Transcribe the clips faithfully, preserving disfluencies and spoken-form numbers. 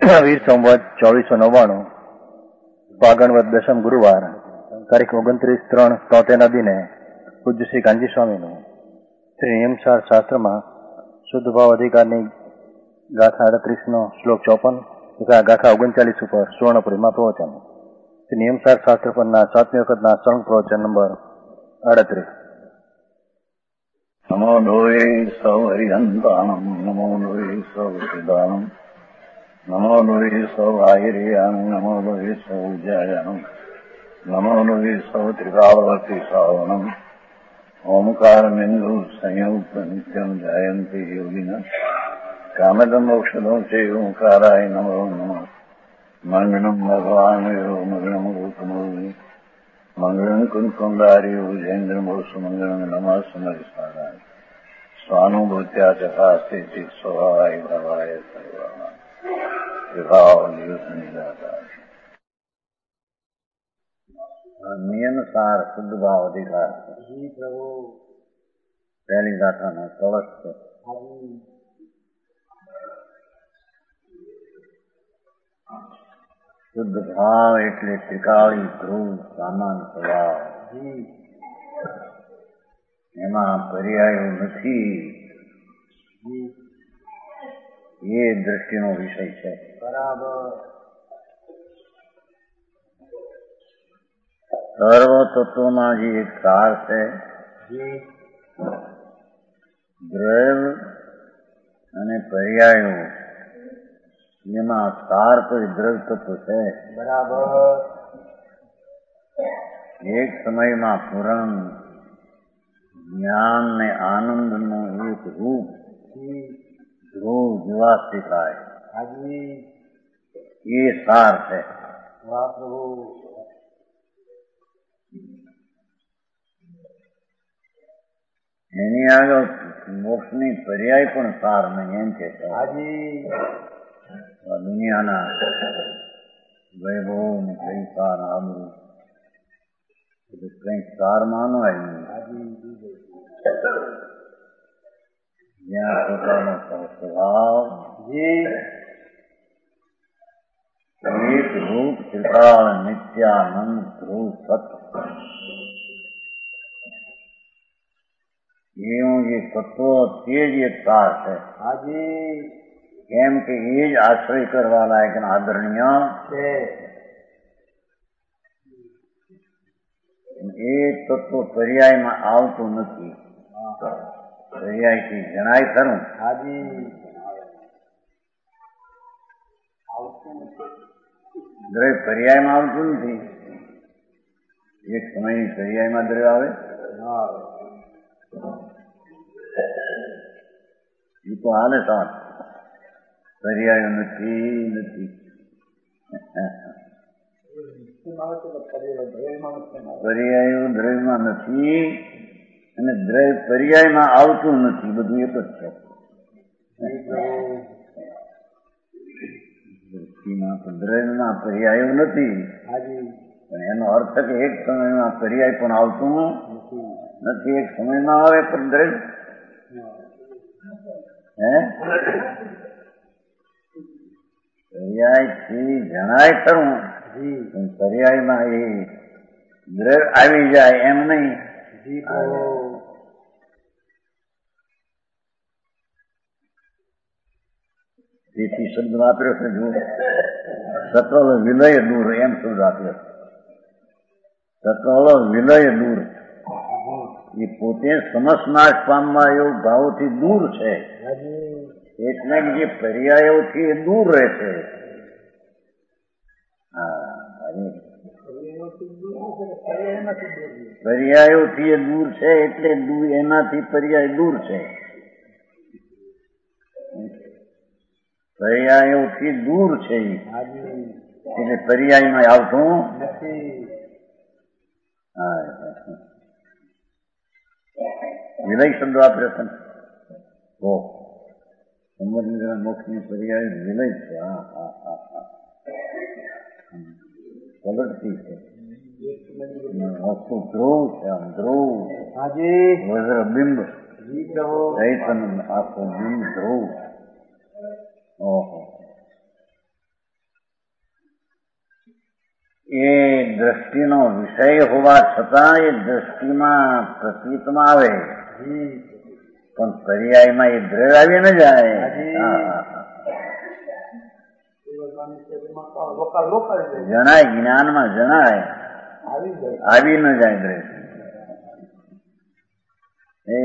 વીર સંવત ચોવીસો નવ્વાણું ફાગણવદ દશમ ગુરુવાર તારીખ ઓગણત્રીસ ત્રણ તોતેરના દિને પૂજ્ય શ્રી કાંજી સ્વામીનું શ્રી નિયમસાર શાસ્ત્રમાં શુદ્ધ ભાવ અધિકારની ગાથા અડત્રીસનો શ્લોક ચોપન તથા ગાથા ઓગણચાલીસ ઉપર સુવર્ણપુરીમાં પ્રવચન. શ્રી નિયમસાર શાસ્ત્ર પરના સાતમી વખતના સળંગ પ્રવચન નંબર અડત્રીસ. નમો લોહે સૌ હરિહંતાણમ નમો લોહે સૌ સિદ્ધાણમ નમો લોહે સૌ આયર્યાણમ નમો લોહે સૌ ઉજ્જાયણમ નમો લોહે સૌ ત્રિકાવતી શ્રાવણમ ઓમકાર બિંદુ સંયુક્ત નિત્યમ જયંતી યોગિના કામદમ ઔષધો છે ઓંકારાય નમો નમઃ મંગળમ ભગવાન મંગળમ ગૌતમોની મંગળમ કુંકુંડારી ઉજેન્દ્રમો સુમંગળમ નમઃ સમરિસ્મરાય સ્વાનુભૂત્યા ચકાસ્તે ચિત સ્વભાવાય ભાવાય સર્વાના વિભાવ નિદાતા. નિયમ સાર શુદ્ધ ભાવ અધિકાર પહેલી ગાથાનો કવચ છે. શુદ્ધ ભાવ એટલે ત્રિકાળી ધ્રુવ સામાન સ્વભાવ, એમાં પર્યાયો નથી એ દ્રષ્ટિનો વિષય છે. બરાબર. સર્વ તત્વમાં જે એક સાર છે, દ્રવ્ય અને પર્યાયો એમાં સાર તો દ્રવ્ય તત્વ છે. બરાબર. એક સમયમાં પૂરણ જ્ઞાન ને આનંદ નું એક રૂપ ધ્રુવ જીવાત દેખાય એ સાર છે. એની આગળ મોક્ષની પર્યાય પણ સાર નહીં એમ કે દુનિયાના વૈભવ ને પૈસા આબરૂ કંઈક સાર માનવાય નહીં. જ્યાં પોતાનો સ્વભાવ એક રૂપ ત્રિકાળ નિત્યાનંદ ધ્રુવ સત્ય એવું જે તત્વો તે જ એક સાર છે. કેમ કે એ જ આશ્રય કરવા લાયક આદરણીય છે. એ તત્વ પર્યાયમાં આવતું નથી. પર્યાયથી જણાય ખરું. દ્રવ્ય પર્યાયમાં આવતું નથી. એક સમયની પર્યાયમાં દ્રવ્ય આવે એ તો હાલે સાથ પર્યાયો નથી નથી પર્યાયો દ્રવ્યમાં નથી અને દ્રવ્ય પર્યાયમાં આવતું નથી. બધું એક જ છે. દ્રષ્ટિમાં તો દ્રવ્યમાં પર્યાયો નથી, પણ એનો અર્થ કે એક સમયમાં પર્યાય પણ આવતું નથી. એક સમયમાં આવે પણ દ્રવ્ય હે પર્યાયથી જણાય ખરું, પણ પર્યાયમાં એ દ્રવ્ય આવી જાય એમ નહીં. તેથી શબ્દ વાપર્યો છે. જો સકલ વિલય દૂર એમ શબ્દ આપ્યો. સકલ વિલય દૂર એ પોતે સમસનાશ પામવા એવું ભાવોથી દૂર છે. એટલે જે પર્યાયોથી એ દૂર રહે છે. પર્યાયોથી એ દૂર છે એટલે એનાથી પર્યાય દૂર છે. પર્યાયોથી દૂર છે એટલે પર્યાયમાં આવતું નથી. વિલય શબ્દ વાપર્યો છે. સંબંધ મોક્ષની પર્યાય વિલય છે. હા હા હા હા પ્રગટથી છે. વસ્તુ ધ્રુવ છે. આમ ધ્રુવ વજ્ર બિંબ ચૈતન આખું બિંબ ધ્રુવ. ઓહો એ દ્રષ્ટિનો વિષય હોવા છતાં એ દ્રષ્ટિમાં પ્રતીતમાં આવે, પણ પર્યાયમાં એ દ્રવ્ય આવી ન જાય. જણાય, જ્ઞાનમાં જણાય, આવી ન જાય દ્રવ્ય. એ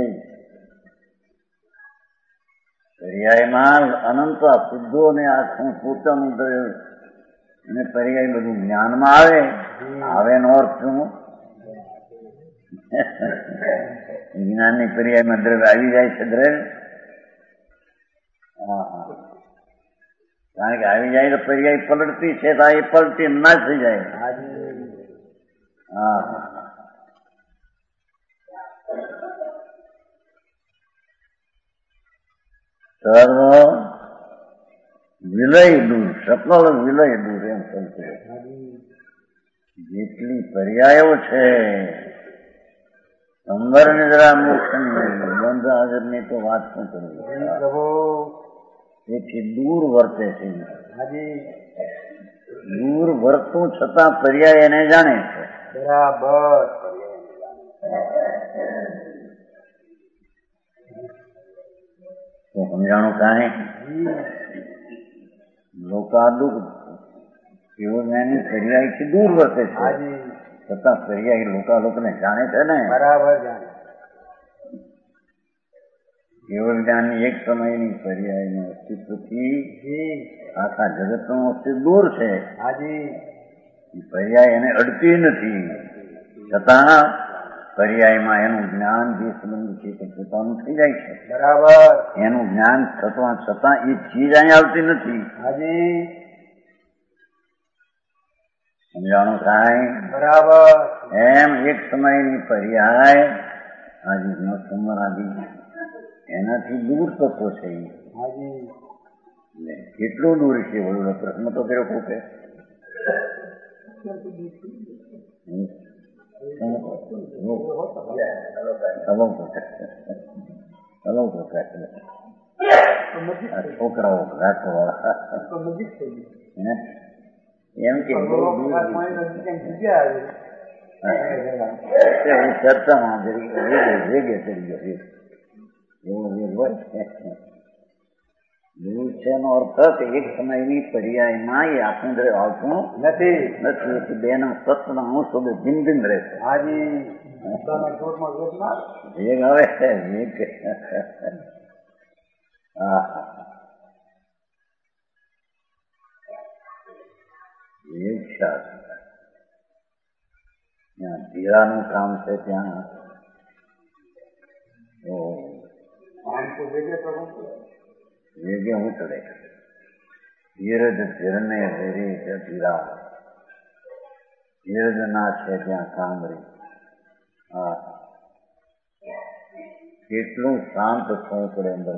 પર્યાયમાં અનંત શુદ્ધો ને આખું પોતાનું દ્રવ્ય અને પર્યાય બધું જ્ઞાનમાં આવે. આવે નો અર્થ શું? જ્ઞાનની પર્યાયમાં દ્રવ્ય આવી જાય છે. દ્રવ્ય હા હા, કારણ કે આવી જાય તો પર્યાય પલટતી છે, તો એ પલટી ના થઈ જાય. હા સર્વ વિલય દૂર, સકલ વિલય દૂર એમ કહે. જેટલી પર્યાયો છે સંવર નિદ્રા મોક્ષ બંધ હાજરની તો વાત શું કરવી. તેથી દૂર વર્તે છે. દૂર વર્તું છતાં પર્યાય એને જાણે છે. બરાબર. તો સમજાણું કાંઈ લોકાદુક એવો જ્ઞાની પર્યાયથી દૂર વર્તે છે, છતાં પર્યાય લોકાલોકને જાણે છે ને. બરાબર જાણે. કેવળ જ્ઞાની એક સમયની પર્યાયનું અસ્તિત્વથી આખા જગતનું અસ્તિત્વ દૂર છે. પર્યાય એને અડતી નથી, છતાં પર્યાયમાં એનું જ્ઞાન જે સંબંધ છે તે પોતાનું થઈ જાય છે. બરાબર. એનું જ્ઞાન થતા છતાં એ ચીજ અહીં આવતી નથી. હાજી સમજાણું કાંઈ? બરાબર. એમ એક સમયની પર્યાય આજે ન સમરાદી એનાથી દૂર તત્વો છે. હાજી કેટલું દૂર છે? વડું પ્રશ્ન તો કર્યો કોકે. છોકરાઓ રાખો એમ કે ચર્ચામાં વેગે ચડી ગયો એવો વેગ હોય. દૂર છે એનો અર્થ કે એક સમયની પર્યાયમાં એ આખું દ્રવ્ય આવતું નથી નથી. બે ના સત્વના અંશો બે ભિન્ન ભિન્ન રહેશે. હાજી વેગ આવે છે વેગ. હા વેગ શાસ્ત્ર ત્યાં ધીરાનું કામ છે. ત્યાં વેગે ઉતરે ધીરજ ધીરને વેરી ધીરા ધીરજ ના છે ત્યાં કામરી. હા કેટલું શાંત થવું પડે અંદર.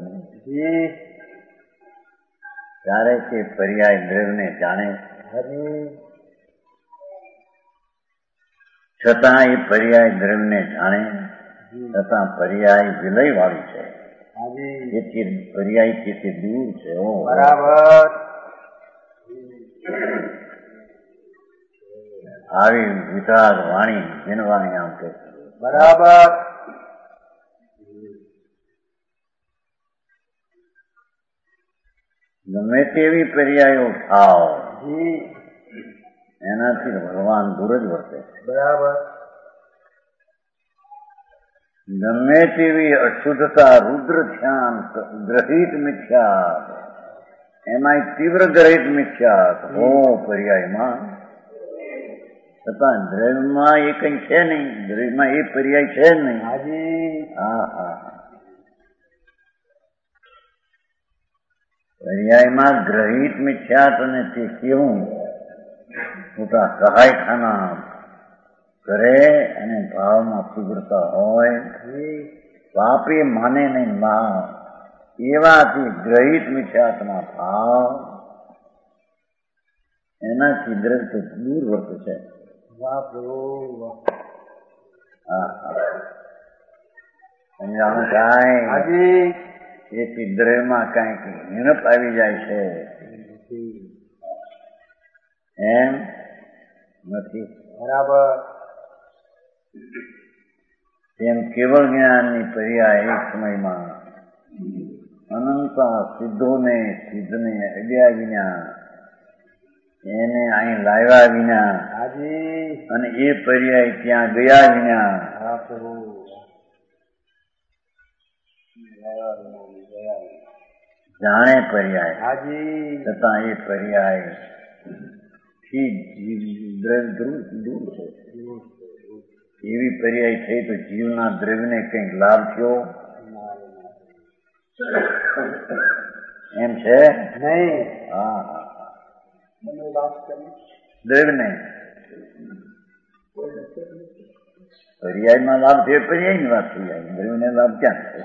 ત્યારે તે પર્યાય દ્રવ્યને જાણે, છતાં એ પર્યાય દ્રવ્યને જાણે, છતાં પર્યાય વિલય વાળી છે. તેથી પર્યાય તેથી દૂર છે. બરાબર. આવી વિતરાગ વાણી વિનવાણી આમ કે બરાબર. ગમે તેવી પર્યાયો થાવ એનાથી ભગવાન દૂર જ વર્તે. બરાબર. ગમે તેવી અશુદ્ધતા રુદ્ર ધ્યાન ગ્રહિત મિથ્યા, એમાં તીવ્ર ગ્રહિત મિથ્યા હો પર્યાયમાં, છતાં દ્રવ્યમાં એ કઈ છે નહીં. દ્રવ્યમાં એ પર્યાય છે જ નહીં. હા હા પર્યાયમાં ગ્રહિત મિથ્યાત અને તે કેવું મોટા સહાયખાના કરે અને ભાવમાં તીવ્રતા હોય, પાપી માને નહીં ભાવ, એવાથી ગ્રહિત મિથ્યાત્મા ભાવ એનાથી દ્રવ્ય દૂર વર્તે છે. સમજાણું કાંઈ? એથી દ્રવ્યમાં કાંઈક હિણપ આવી જાય છે. એમ નથી. બરાબર. તેમ કેવળ જ્ઞાનની પર્યાય એક સમયમાં અનંત સિદ્ધોને સિદ્ધને અડ્યા વિના, એને અહીં લાવ્યા વિના, હાજી. અને એ પર્યાય ત્યાં ગયા વિના, હા પ્રભુ. જાણે પર્યાય, હાજી. છતાં એ પર્યાય થી દ્રવ્ય દૂર છે. એવી પર્યાય થઈ તો જીવના દ્રવ્યને કંઈક લાભ થયો એમ છે નહીં. હા હા દ્રવ્યને પર્યાયમાં લાભ છે, પર્યાયની વાત થઈ જાય, દ્રવ્યને લાભ ક્યાં છે?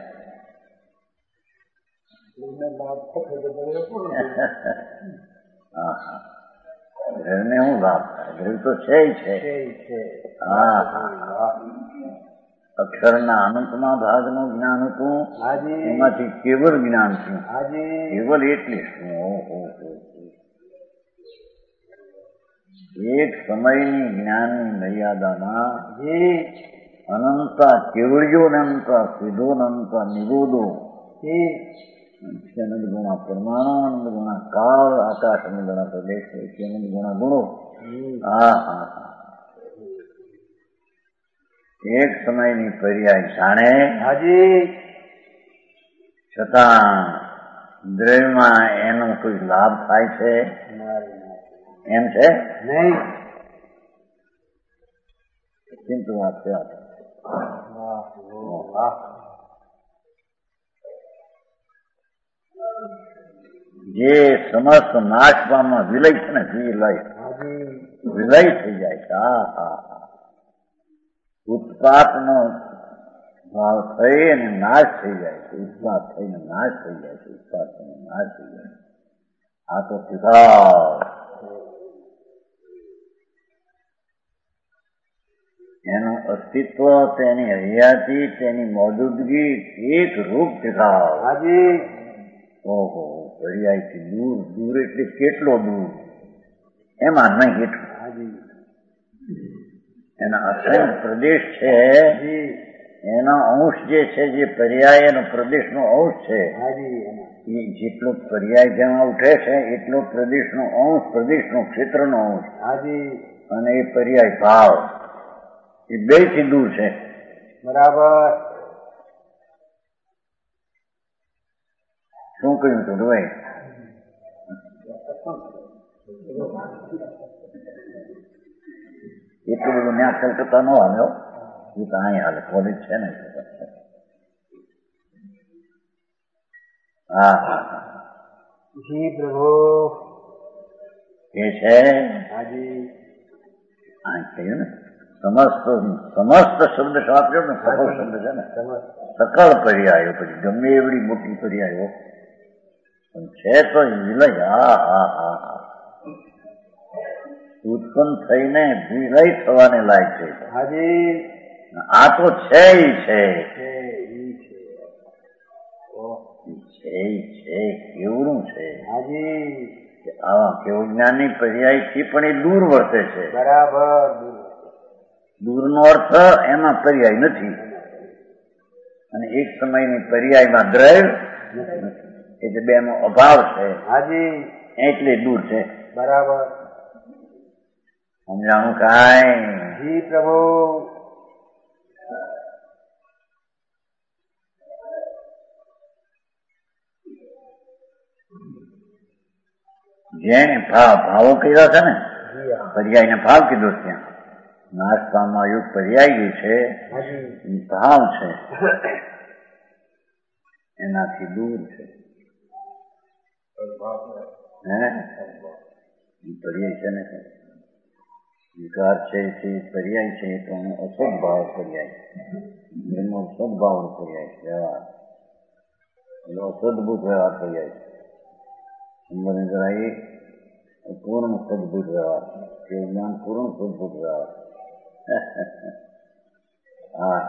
હા હા દ્રવ્યને શું લાભ થાય? દ્રવ્ય તો છે છે. હા હા અક્ષરના અનંતના ભાગનું જ્ઞાન હતું, એમાંથી કેવળ જ્ઞાન થયું. કેવળ એટલે શું? એક સમયની જ્ઞાનની મર્યાદામાં અનંતા કેવળ્યો અનંતા સીધો અનંતા નિરોધો અનંત ગુણા પરમાણુ, અનંત ગુણા કાળ, આકાશ અને ગુણા પ્રદેશ, અનંત ગુણા ગુણો. હા હા હા એક સમયની પર્યાય જાણે, છતાં દ્રવ્યમાં એનો કોઈ લાભ થાય છે એમ છે નહીં. ચિંતુ વાત છે. જે સમસ્ત નાશ પામવા વિલય છે ને, વિલય વિલય થઈ જાય છે. હા હા હા ઉત્પાત નો ભાવ થઈ અને નાશ થઈ જાય છે. ઉત્પાત થઈને નાશ થઈ જાય છે. ઉત્પાત થઈને નાશ થઈ જાય છે. આ તો પિતા એનું અસ્તિત્વ, તેની હયાતી, તેની મોજૂદગી એક રૂપ પિતા. ઓહો પર્યાયથી દૂર. દૂર એટલે કેટલો દૂર? એમાં નહીં એટલું. એના અસંખ્ય પ્રદેશ છે, એના અંશ જે છે, જે પર્યાય એનો પ્રદેશનો અંશ છે, એ જેટલો પર્યાય જેમાં ઉઠે છે એટલો પ્રદેશનો અંશ, પ્રદેશનો ક્ષેત્રનો અંશ, અને એ પર્યાય ભાવ એ બે થી દૂર છે. બરાબર. શું કહ્યું તું ભાઈ? એટલું બધું ન્યા કલકત્તા ન આવ્યો, એ તો અહીં હાલે, કોલેજ છે ને. હા હા જી પ્રભુ એ છે. આ કહ્યું ને સમસ્ત સમસ્ત શબ્દ આપ્યો ને, સકળ શબ્દ છે ને, સકળ પર્યાયો, પછી ગમે એવડી મોટી પર્યાયો પણ છે તો વિલય. હા હા હા હા ઉત્પન્ન થઈને વિલય થવાને લાયક છે. આ તો છે ઈ છે છે કેવડું છે. આવા કેવું જ્ઞાનની પર્યાયથી પણ એ દૂર વર્તે છે. બરાબર. દૂરનો અર્થ એમાં પર્યાય નથી, અને એક સમયની પર્યાયમાં દ્રવ્ય એટલે બે નો અભાવ છે, એટલે દૂર છે. બરાબર. સમજાણું કાંઈ? જી પ્રભુ. જેને ભાવ ભાવો કર્યા છે ને, પર્યાય ને ભાવ કીધો ત્યાં. નાશ પામવા યુગ પર્યાય જે છે એ ભાવ છે, એનાથી દૂર છે. હે એ પર્યાય છે ને, વિકાર છે તે પર્યાય છે, તો એનો અસદ ભાવ પર્યાય, એનો સદભાવ પર્યાય વ્યવહાર, એનો અસદભૂત વ્યવહાર પર્યાય છે. સંબંધ કરાય પૂર્ણ સદભૂત વ્યવહાર, તે જ્ઞાન પૂર્ણ સદભૂત વ્યવહાર. હા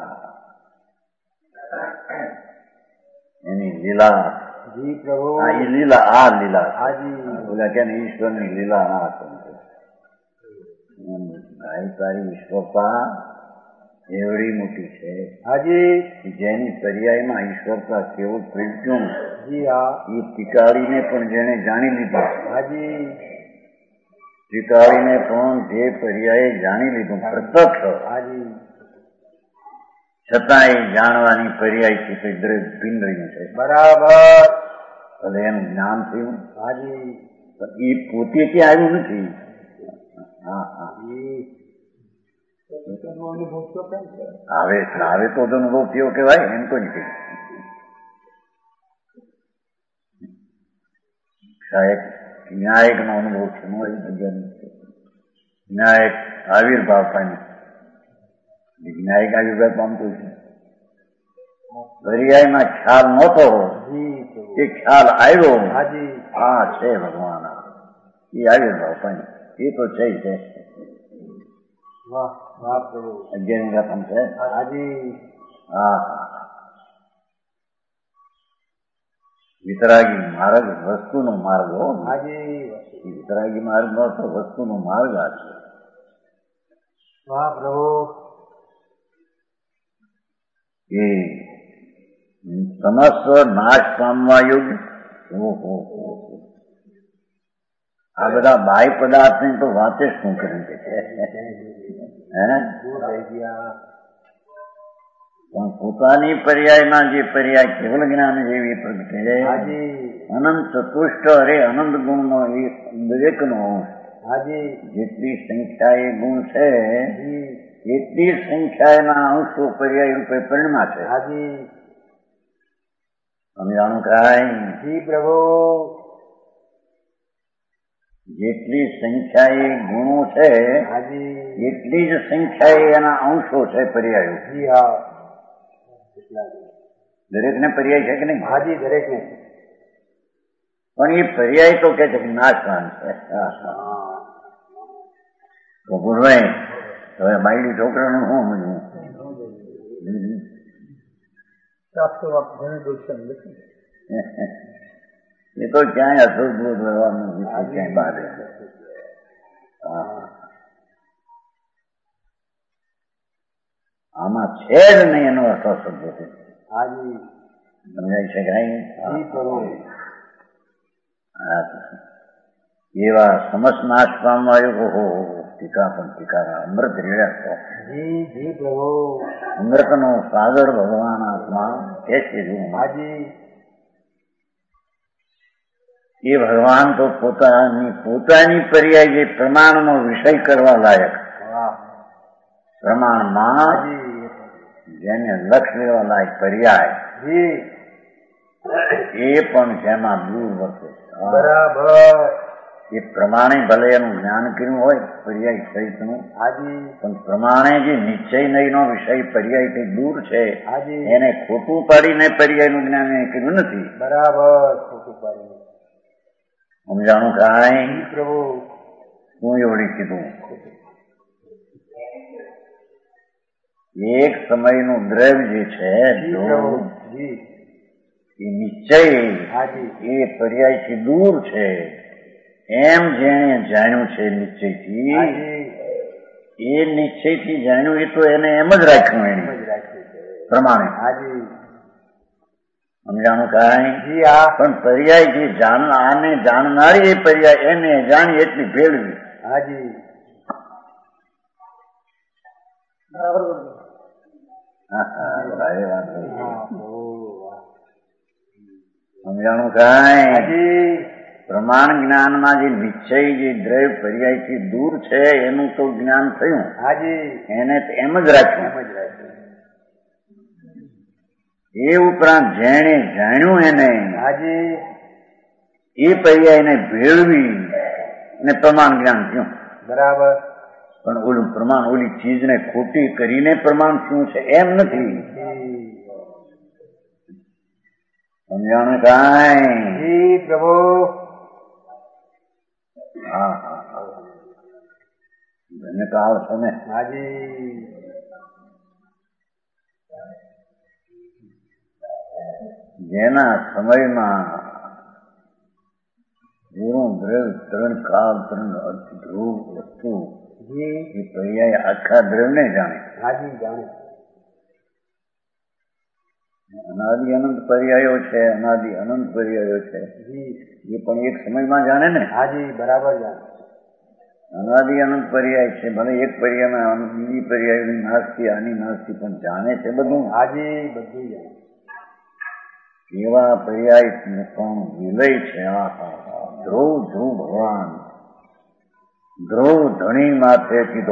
એની લીલા. જી પ્રભુ. હા એ લીલા, આ લીલા. બોલ્યા કે ઈશ્વરની લીલા ના ભાઈ તારી ઈશ્વરતા એવડી મોટી છે હાજી જેની પર્યાયમાં ઈશ્વરતા કેવું પ્રગટ્યું જી હા એ ટીકાળીને પણ જેને જાણી લીધું હાજી ટીકાળીને પણ જે પર્યાય જાણી લીધું પ્રત્યક્ષ હાજી છતાં એ જાણવાની પર્યાયથી કોઈ દ્રવ્ય ભિન્ન રહ્યું છે બરાબર હવે એનું જ્ઞાન થયું હાજી પણ એ પોતે ત્યાં આવ્યું નથી. હા હા અનુભવ તો કેમ છે આવે આવે તો જ અનુભવ થયો કહેવાય એમ તો નથી. સાહેબ ન્યાયિક નો અનુભવ છે ન્યાયિક આવિર્ભાવ પામી ન્યાયિક આવિર્ભાવ પામતું છે. પર્યાયમાં ખ્યાલ નહોતો એ ખ્યાલ આવ્યો હાજી હા છે ભગવાન એ આવિર્ભાવ પામી એ તો છે છે. વાહ વાહ પ્રભુ અગિયાર રકમ છે હાજી હા હા વિતરાગી માર્ગ વસ્તુનો માર્ગ હો હાજી વિતરાગી માર્ગમાં તો વસ્તુનો માર્ગ આ છે. વાહ પ્રભુ એ સમસ્ત નાશ પામવા યોગ્ય ઓહો આ બધા બાહ્ય પદાર્થની તો વાતે શું કરી છે હે દૂર રહી ગયા પણ પોતાની પર્યાયમાં જે પર્યાય કેવલ જ્ઞાન જેવી પ્રગટે હાજી અનંત ચતુષ્ટ અરે અનંત ગુણનો એ દરેકનો અંશ હાજી જેટલી સંખ્યા એ ગુણ છે જી એટલી સંખ્યાના અંશો પર્યાય રૂપે પરિણમા છે. હાજી સમજાણું કાંઈ જી પ્રભુ જેટલી સંખ્યા એ ગુણો છે હાજી એટલી જ સંખ્યા એ એના અંશો છે પર્યાયો. જી હા દરેકને પર્યાય છે કે નહીં? હાજી દરેક ને પણ એ પર્યાય તો કે છે કે નાશવાન છે. ભગુરભાઈ હવે બાયડી છોકરાનું શું મળ્યું? એ તો ક્યાંય અસરભૂત રહેવાનું ક્યાંય બહાર આમાં છે જ નહીં એનો અર્થ અસરભૂત હાજી સમજાય છે કાંઈ? જી પ્રભુ એવા સમસ્ત નાશ પામવા આવ્યો હો ટીકા પણ ટીકા અમૃત રેડ્યા જી જી પ્રભુ અમૃતનો સાગર ભગવાન આત્મા કે છે જો હાજી એ ભગવાન તો પોતાની પોતાની પર્યાય જે પ્રમાણનો વિષય કરવા લાયક વાહ પ્રમાણમાં હાજી જેને લક્ષ લેવા લાયક પર્યાય જી એ પણ જેમાં દૂર વર્તે બરાબર એ પ્રમાણે ભલે એનું જ્ઞાન કર્યું હોય પર્યાય સહિતનું હાજી પણ પ્રમાણે જે નિશ્ચય નહીંનો વિષય પર્યાયથી દૂર છે હાજી એને ખોટું પાડીને પર્યાયનું જ્ઞાન એને કર્યું નથી. બરાબર ખોટું પાડી સમજાણું કાંઈ? પ્રભુ હું એવડી કીધું એક સમયનું દ્રવ્ય જે છે જી પ્રભુ જી એ નિશ્ચય હાજી એ પર્યાયથી દૂર છે એમ જેણે જાણ્યું છે નિશ્ચયથી હાજી એ નિશ્ચયથી જાણ્યું એ તો એને એમ જ રાખ્યું એને સમજ રાખી છે પ્રમાણે. હાજી સમજાણું કાંઈ? જી હા પણ પર્યાય જે જાણ આને જાણનારી એ પર્યાય એને જાણી એટલી ભેળવી હાજી સમજાણું કાંઈ? હાજી પ્રમાણ જ્ઞાનમાં જે નિશ્ચય જે દ્રવ્ય પર્યાયથી દૂર છે એનું તો જ્ઞાન થયું હાજી એને એમ જ રાખ્યું. સમજ રાખી એ ઉપરાંત જેણે જાણ્યું એને હાજી એ પર્યાયને ભેળવી અને પ્રમાણ જ્ઞાન થયું. બરાબર પણ ઓલું પ્રમાણ ઓલી ચીજને ખોટી કરીને પ્રમાણ શું છે એમ નથી. સમજાણું કાંઈ? જી પ્રભુ હા હા હા એને તો આવશે ને. હાજી જેના સમયમાં પૂરું દ્રવ્ય ત્રણ કાળ ત્રણ અર્થ ધ્રુવ વસ્તુ એ પર્યાય આખા દ્રવ્યને જાણે. હાજી જાણે. અનાદિ અનંત પર્યાયો છે, અનાદિ અનંત પર્યાયો છે, એ પણ એક સમયમાં જાણે ને. હાજી બરાબર જાણે. અનાદિ અનંત પર્યાય છે, ભલે એક પર્યાયમાં બીજી પર્યાયની નાસ્તી આની નાસ્તી પણ જાણે છે બધું. હાજી બધું જાણે. એવા પર્યાય પણ વિલય છે. આ હા ધ્રુવ ધ્રુવ ભગવાન ધ્રુવ ધણી માથે કીધો.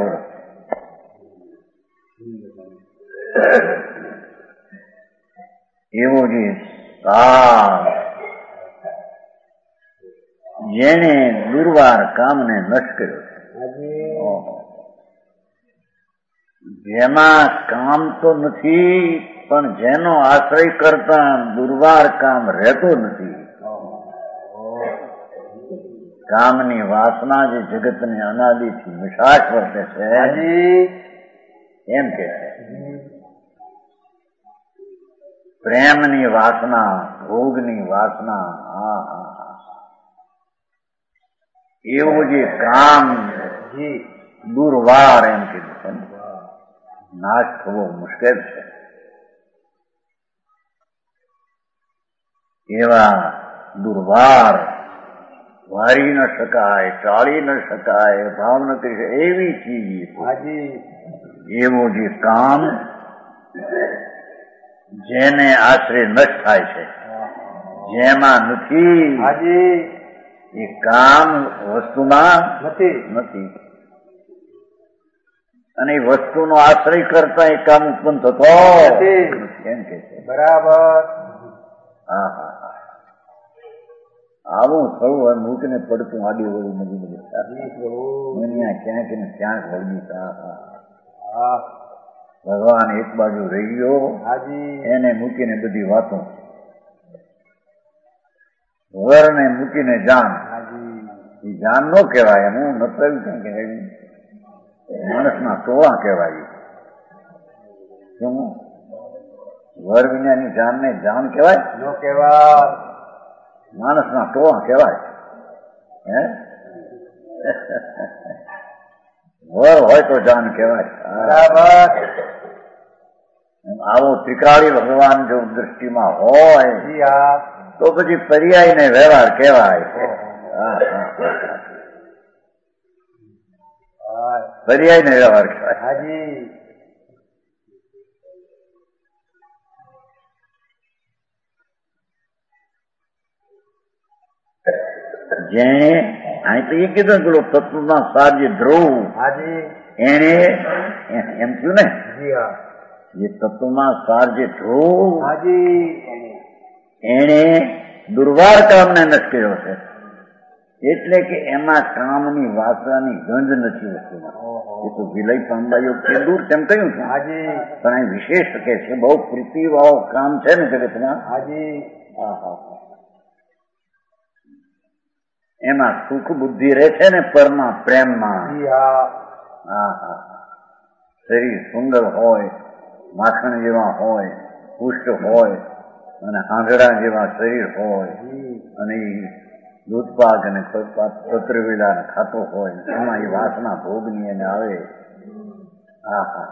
એવો જે સાર જેને દુર્વાર કામને નષ્ટ કર્યો છે, જેમાં કામ તો નથી પણ જેનો આશ્રય કરતા દુર્વાર કામ રહેતો નથી. કામની વાસના જે જગતને અનાદિથી મિશાશ વર્તે છે એમ કે છે. પ્રેમની વાસના, ભોગની વાસના, હા હા એવું જે કામ દુર્વાર એમ કીધું છે, નાશ થવો મુશ્કેલ છે. એવા દુર્વાર વારી ન શકાય, ટાળી ન શકાય, ભાવ ન કરી શકાય એવી ચીજ. એવું જે કામ જેને આશરે નષ્ટ થાય છે, જેમાં નથી એ કામ વસ્તુમાં નથી, અને એ વસ્તુનો આશ્રય કરતા એ કામ ઉત્પન્ન થતો એમ કે છે. બરાબર. હા હા હા આવું થયું હોય મૂકને પડતું આડી વળી મજી મજી ક્યાંક ને ક્યાંક વળગી. ભગવાન એક બાજુ રહી ગયો, એને મૂકીને બધી વાતો, વરને મૂકીને જાન. એ જાન નો કહેવાય, હું નતર કહેવાય, માણસના ટોળા કહેવાય. શું વર વિનાની જાનને જાન કહેવાય? નો કહેવાય. માણસના ટોળા કહેવાય. હે વર હોય તો જાન કહેવાય. આવો ત્રિકાળી ભગવાન જો દૃષ્ટિમાં હોય તો પછી પર્યાય ને વ્યવહાર કહેવાય. પર્યાય ને વ્યવહાર કહેવાય. જેને અહીં તો એ કીધું પેલો તત્વના સાર જે ધ્રુવ એને એમ થયું ને, જે તત્વમાં સાર જે ધ્રુવ એને દુર્વાર કામને નષ્ટ કર્યો છે. એટલે કે એમાં કામની વાસનાની ગંધ નથી વસ્તુમાં. એ તો વિલય પામવાયો કે દૂર તેમ કહ્યું છે, પણ અહીં વિશેષ કે છે બહુ પ્રીતિ વાળો કામ છે ને જગતમાં. એમાં સુખ બુદ્ધિ રહે છે ને પરમાં પ્રેમમાં. હા હા શરીર સુંદર હોય, માખણ જેવા હોય, પુષ્ટ હોય, અને આંગળા જેવા શરીર હોય, અને દૂધપાક અને પત્રવેલા ખાતો હોય, એમાં એ વાસના ભોગની એને આવે. હા હા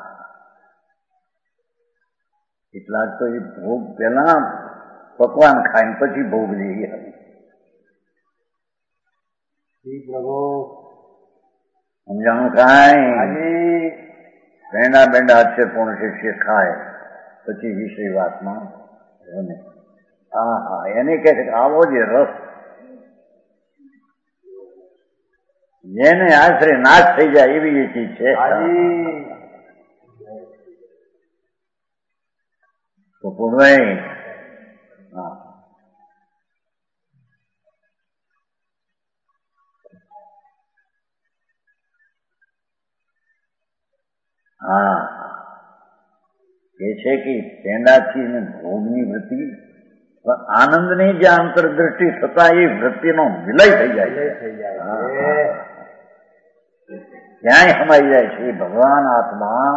એટલા તો એ ભોગ પેલા પકવાન ખાઈને પછી ભોગ લઈએ. સમજાણું? કાંઈ બેંડા બેંડા અક્ષર પૂર્ણ શિષ્ય ખાય પછી વિષય વાતમાં રમે. હા હા એને કહે છે કે આવો જે રસ જેને આશરે નાશ થઈ જાય એવી એ ચીજ છે. તો પૂર્ણભાઈ હા હા એ છે કે પેંડાથી ને ભોગની વૃત્તિ પણ આનંદની જે આંતરદ્રષ્ટિ થતા એ વૃત્તિનો વિલય થઈ જાય છે, ક્યાંય સમાઈ જાય છે. ભગવાન આત્મા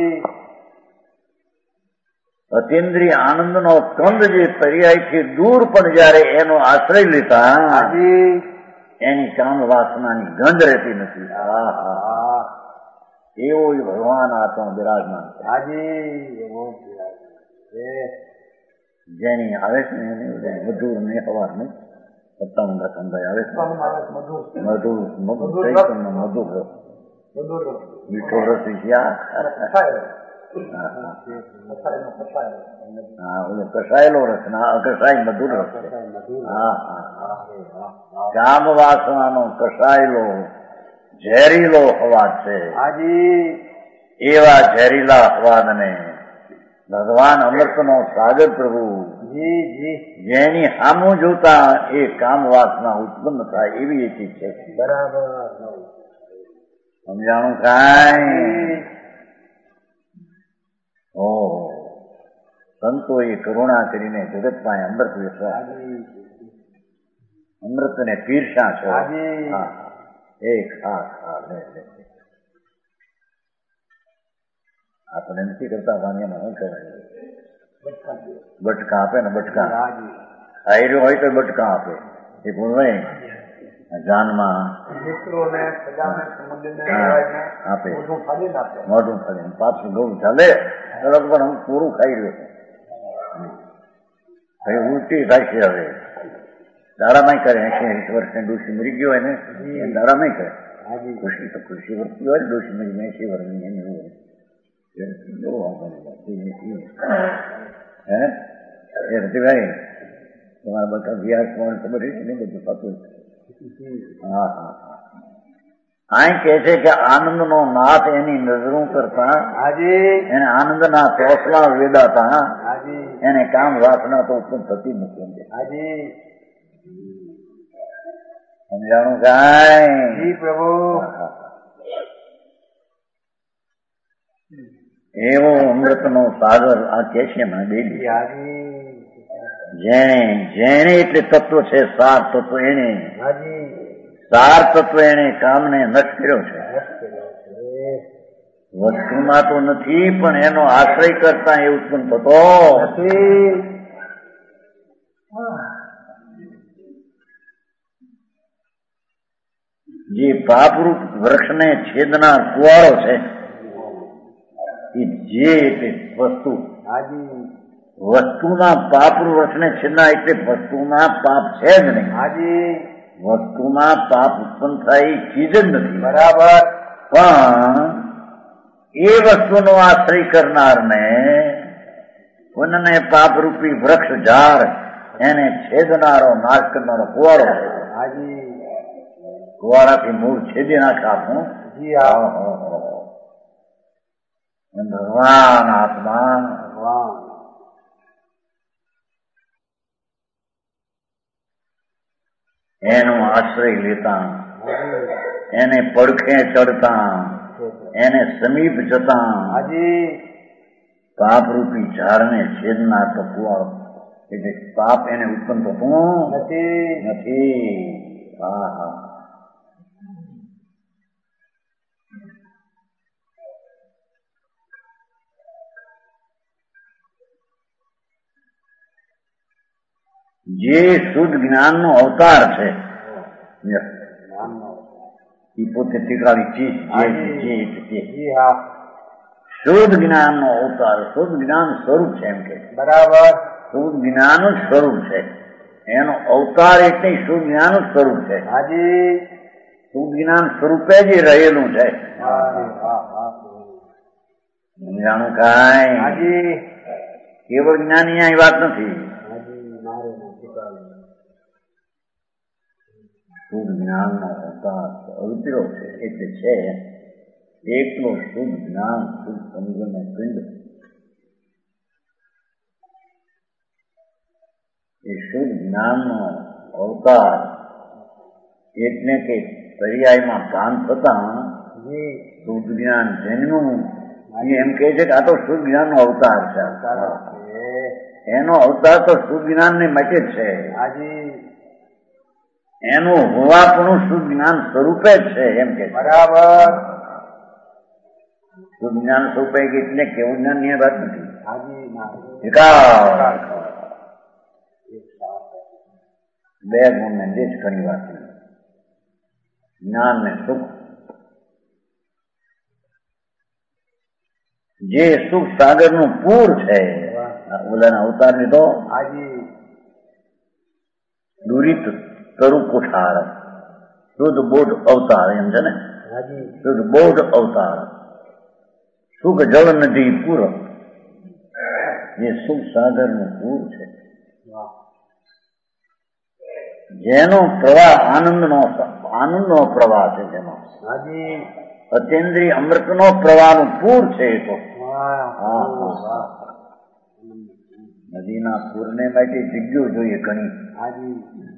અતિન્દ્રિય આનંદનો કંદ જે પર્યાયથી દૂર પણ જયારે એનો આશ્રય લેતા એની કામ વાસનાની ગંધ રહેતી નથી. હા હા હા એવો ભગવાન આત્મા બિરાજમાન છે. હાજી એવો જેની આવે છે ને એને મધુર ને હવાર ને સત્તાવન સંભાઈ આવે છે. મધુર મધુર મધુર મીઠો રસ હા ઓલો કસાયેલો રસ ના અકસાય મધુર રસ છે. હા હા કામ વાસનાનો કસાયેલો ઝેરીલો અવાજ છે. એવા ઝેરીલા અવાજને ભગવાન અમૃતનો સાગર પ્રભુ જેની સામું જોતા એ કામ વાસના ઉત્પન્ન થાય એવી એક છે. બરાબર સમજાણું કાંઈ? ઓ સંતોએ કરુણા કરીને જગતમાં અમૃત વેચવા અમૃતને પીરસા છે. એ ખા ખા લે લે આપણે નથી કરતા વાણિયામાં શું કહેવાય બટકા આપે ને બટકા ખાઈ રહ્યો હોય તો બટકા આપે એ ગુણવાય જાનમાં આપે મોઢું ફરીને પાછું ગૌ ચાલે પણ હું પૂરું ખાઈ રહ્યો છું હવે ઉલટી થાય છે. હવે દાડામાં કરે એસી એસી વર્ષને ડોસી મરી ગયો હોય ને એ દાડામાં કરે ખુશી તો ખુશી વર્તી હોય ડોસી મરી એસી વર્ષની એની હોય હે એ રતિભાઈ તમારા બધા વ્યાસ કોણ ખબર છે ને બધું થતું. હા હા હા આ કે છે કે આનંદનો નાથ એની નજરું કરતા એને આનંદના ચોસલા વેદાતા એને કામ વાસના તો ઉત્પન્ન થતી નથી. સમજાણું કાંઈ? પ્રભુ એવો અમૃતનો સાગર આ કે છે મને બેલી જેને જેને એટલે તત્વ છે સાર તત્વ એને સાર તત્વ એને કામને નષ્ટ કર્યો છે. વસ્તુમાં તો નથી પણ એનો આશ્રય કરતા એ ઉત્પન્ન થતો જે પાપરૂપ વૃક્ષને છેદનાર કુવાડો છે એ જે એટલે વસ્તુ વસ્તુના પાપરૂપ વૃક્ષને છેદના એટલે વસ્તુના પાપ છે જ નહીં. વસ્તુમાં પાપ ઉત્પન્ન થાય એ ચીજ જ નથી. બરાબર પણ એ વસ્તુનો આશ્રય કરનારને પુનઃને પાપરૂપી વૃક્ષ ઝાડ એને છેદનારો નાશ કરનારો કુવાડો કુવાડાથી મૂળ છેદી નાખે આપણું. ભગવાન આત્મા ભગવાન એનો આશ્રય લેતા એને પડખે ચડતા એને સમીપ જતા પાપરૂપી ઝાડને છેદનાર તો કુવાડો એટલે પાપ એને ઉત્પન્ન થતું નથી. હા હા જે શુદ્ધ જ્ઞાનનો અવતાર છે એ પોતે ટીકડાવી ચીજ શુદ્ધ જ્ઞાનનો અવતાર શુદ્ધ જ્ઞાન સ્વરૂપ છે એમ કે બરાબર શુદ્ધ જ્ઞાન જ સ્વરૂપ છે એનો અવતાર એટલે શુદ્ધ જ્ઞાન જ સ્વરૂપ છે. શુદ્ધ જ્ઞાન સ્વરૂપે જ રહેલું છે. જાણું કાંઈ કેવળ જ્ઞાની આ વાત નથી. શુદ્ધ જ્ઞાનનો અવતાર અવતર્યો છે એટલે છે એકલો શુદ્ધ જ્ઞાન શુદ્ધ સમજણનો પિંડ. એ શુદ્ધ જ્ઞાનનો અવતાર એટલે કે પર્યાયમાં ભાન થતા શુદ્ધ જ્ઞાન જન્મ્યું એમ કહે છે કે આ તો શુદ્ધ જ્ઞાનનો અવતાર છે. એનો અવતાર તો શુદ્ધ જ્ઞાનને માટે જ છે. એનું હોવાપણું શુદ્ધ જ્ઞાન સ્વરૂપે જ છે એમ કે બરાબર શુદ્ધ જ્ઞાન સ્વરૂપે એટલે કેવું જ્ઞાન ની વાત નથી. બે ગુણ ને જે જ ઘણી વાત જ્ઞાન ને સુખ, જે સુખ સાગર નું પૂર છે. ઓલાના અવતાર લીધો હાજી દુરિત તરુ કોઠાર, શુદ્ધ બોધ અવતાર એમ છે ને, હાજી શુદ્ધ બોધ અવતાર, સુખ જળ નદી પૂર, જે સુખ સાગર નું પૂર છે, વાહ જેનો પ્રવાહ આનંદનો આનંદનો પ્રવાહ છે, જેનો હાજી અતેન્દ્રિય અમૃતનો પ્રવાહનું પૂર છે. એ તો વાહ હા, હા, હા. નદીના પૂરને માટે જગ્યો જોઈએ ઘણી, હાજી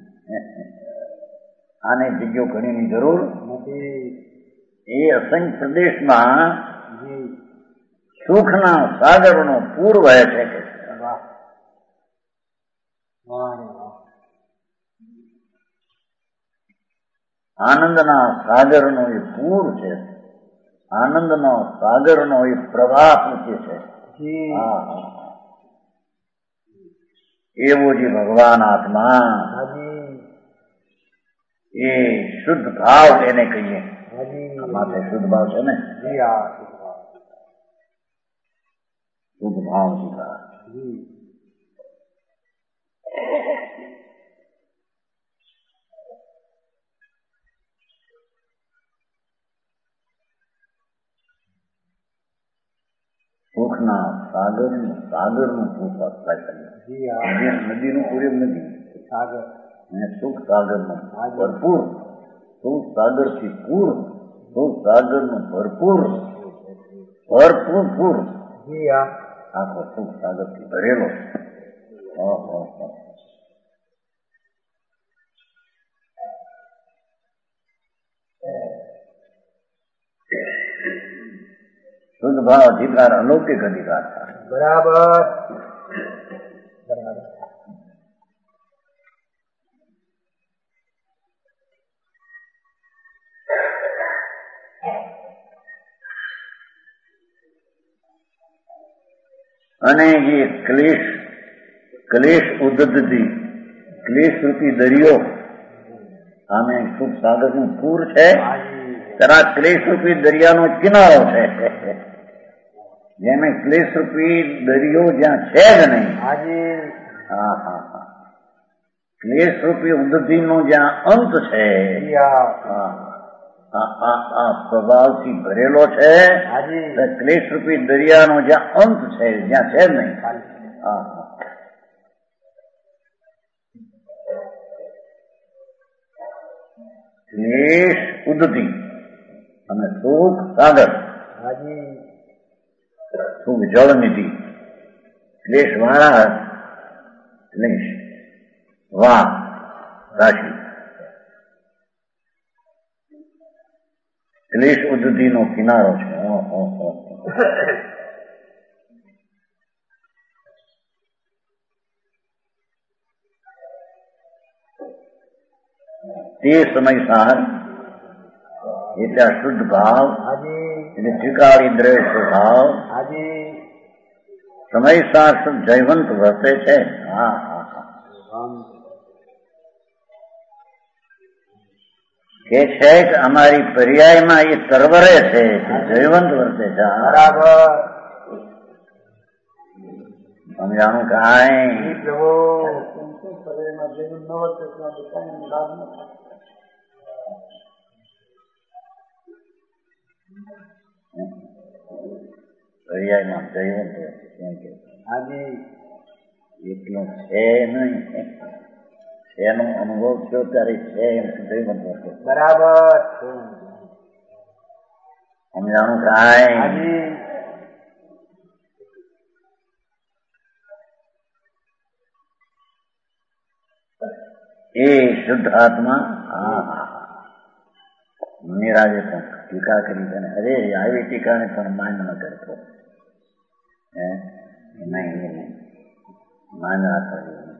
આને જગ્યો ઘણીની જરૂર નથી. એ અસંખ્ય પ્રદેશમાં જી સુખના સાગરનો પૂર વહે છે કે વાહ વાહ રે વાહ આનંદના સાગરનો એ પૂર છે, આનંદનો સાગરનો એ પ્રવાહ પૂછે છે. જી હા, હા. એવો જે ભગવાન આત્મા, હાજી એ શુદ્ધ ભાવ એને કહીએ. હાજી માટે શુદ્ધ ભાવ છે ને, જી હા શુદ્ધ ભાવ સુધા. જી સુખના સાગરનું સાગરનું સુખ થાય. જી હા નદીનું પૂર એમ નથી, સાગર અને સુખ સાગરનું ભરપૂર, સુખ સાગરથી પૂર, સુખ સાગરનું ભરપૂર, ભરપૂર પૂર, જી હા આખો સુખ સાગરથી ભરેલો. શુદ્ધ ભાવ અધિકાર અલૌકિક અધિકાર થાય. બરાબર બરાબર અને એ ક્લેશ ક્લેશ ઉદ્ધતિ ક્લેશ રૂપી દરિયો આમે સુખ સાગરનું પૂર છે. હાજી તરા ક્લેશ રૂપી દરિયાનો કિનારો છે. જેને ક્લેશ રૂપી દરિયો જ્યાં છે જ નહીં. હાજી હા હા હા ક્લેશ રૂપી ઉદ્ધતિનો જ્યાં અંત છે, જી હા હા આ આ આ પ્રભાવથી ભરેલો છે. હાજી એટલે ક્લેશ રૂપી દરિયાનો જ્યાં અંત છે, જ્યાં છે જ નહીં. હા હા ક્લેશ ઉદ્ધતિ અને સુખ સાગર, હાજી સુખ જળ નિધિ. ક્લેશ વાળા ક્લેશ વા રાશિ, ક્લેશ ઉદ્ધતિનો કિનારો છે. તે સમય સાર એટલે આ શુદ્ધ ભાવ, હાજી એટલે ત્રિકાળી દ્રવ્ય સ્વભાવ હાજી સમય સાર શુદ્ધ જયવંત વર્તે છે. હા હા હા કે છે કે અમારી પર્યાયમાં એ તરવરે છે, જયવંત વર્તે છે. બરાબર સમજાણું કાંઈ? પ્રભુ પર્યાયમાં જયવંત વર્તે કેમ કે હાજી એટલું છે નહીં, એનો અનુભવ થયો ત્યારે છે એમ જયવંત વર્તે. બરાબર સમજાણું કાંઈ? હાજી એ શુદ્ધ આત્મા. હા હા નિરાજે પણ ટીકા કરી છે. અરે આવી ટીકાને પણ માન ન કરતો. હે નહીં એ નહીં માન રાખવા જેવું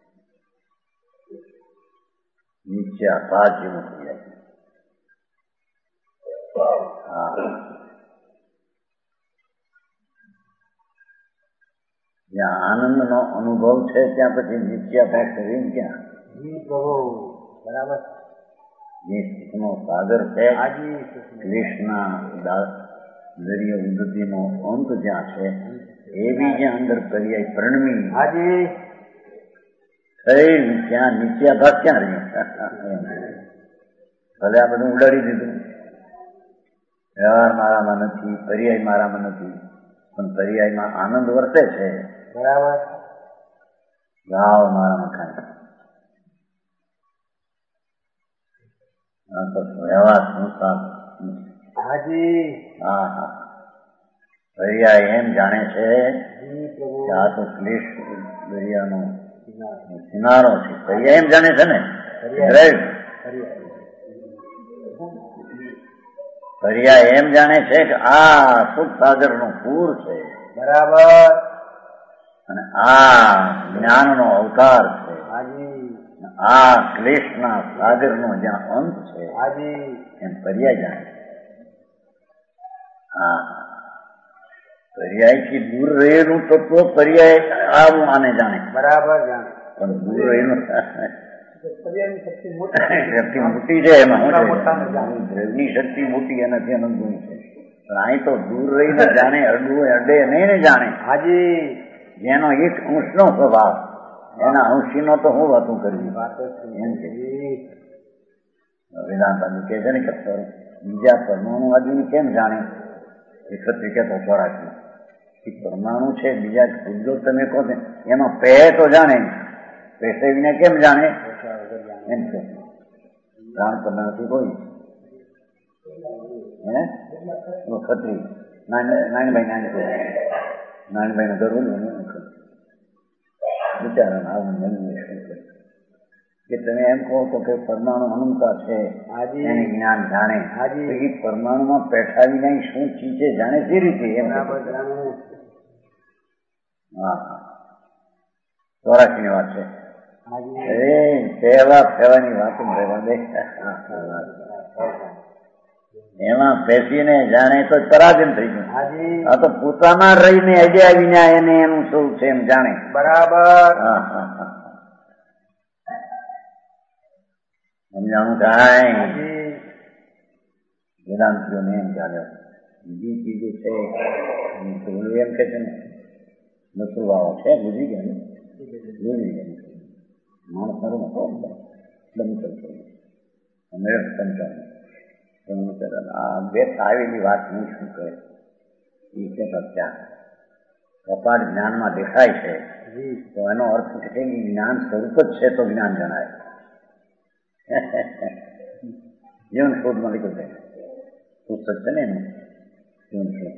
નીચે અપાર જેવું થઈ જાય. હા જ્યાં આનંદનો અનુભવ છે ત્યાં પછી નીચે અપાર કરીને ક્યાં? જી પ્રભુ બરાબર જે સુખનો સાગર છે, હાજી ક્લેશના દરિયો ઉદ્ધતિનો અંત જ્યાં છે, એવી જ્યાં અંદર પર્યાય પ્રણમી હાજી થઈ ત્યાં નિત્યાભાસ ક્યાં રહ્યો? ભલે આ બધું ઉડાડી દીધું, વ્યવહાર મારામાં નથી, પર્યાય મારામાં નથી, પણ પર્યાયમાં આનંદ વર્તે છે. બરાબર ગાવ મારામાં ખાય વ્યવહાર સંસાર. હાજી હા હા પર્યાય એમ જાણે છે જી પ્રભુ કે આ તો ક્લેશ દરિયાનો કિનારો છે. પર્યાય એમ જાણે છે ને, રાઈટ? પર્યાય એમ જાણે છે કે આ સુખ સાગર નું પૂર છે, બરાબર અને આ જ્ઞાનનો અવતાર છે, હાજી આ ક્લેશના સાગરનો જ્યાં અંત છે, હાજી એમ પર્યાય જાણે. હા પર્યાયથી દૂર રહેલું તત્વ પર્યાય આવું આને જાણે, બરાબર જાણે પણ દૂર રહેલું પર્યાયની શક્તિ મોટી શક્તિ મોટી છે. એમાં મોટા શું મોટાને છે? જાણે. દ્રવ્યની શક્તિ મોટી એનાથી અનંતની છે, પણ અહીં તો દૂર રહીને જાણે, અડવું અડે નહીં ને જાણે. હાજી જેનો એક અંશનો સ્વભાવ, એના અંશીનો તો હું વાતું કરવી વાત એમ છે. જી વેદાંત કહે છે ને કે બીજા પરમાણુ આદિને કેમ જાણે? એકત્રિત કહેતો ચોરાશી એ પરમાણુ છે, બીજા ઉદ્યોગ તમે કહો છો એમાં પે તો જાણે, પેસે વિના કેમ જાણે? એમ છે. પ્રાણ કરનારથી કોઈ હે ખત્રી નાનભાઈ નાની નાનભાઈ નું ઘર બોલું બિચારા આવું નહીં કે તમે એમ કહો તો કે પરમાણુ અનંતા છે, હાજી એને જ્ઞાન જાણે. હાજી. તો એ પરમાણુમાં પેઠા વિના શું ચીજ છે જાણે તે રીતે એમ. બરાબર જાણે હા ચોરાશી ની વાત છે. હાજી એ પહેલા પહેલાની વાતો રહેવા દે. એમાં બેસીને જાણે તો પરાધીન થઈ ગયું. હાજી આ તો પોતામાં રહીને અડ્યા વિના એને એનું શું છે એમ જાણે. બરાબર હા હા હા સમજાણું થાય. હાજી વેદાંતિઓને એમ ચાલ્યો બીજી ચીજો છે એમ કે છે ને નસુરવાળો છે, બુજી ગયા ને જોઈ ગયા માણસ મારું હતો દમ કરતો અમે પંચાવન આ બે આવેલી વાત હું શું કહે એ કે ત્યાં કપાટ જ્ઞાનમાં દેખાય છે તો એનો અર્થ છે કે જ્ઞાન સ્વરૂપ જ છે તો જ્ઞાન જણાય. જીવન શોધમાં લીધું છે પુસ્તક છે ને એનું જીવન શોધ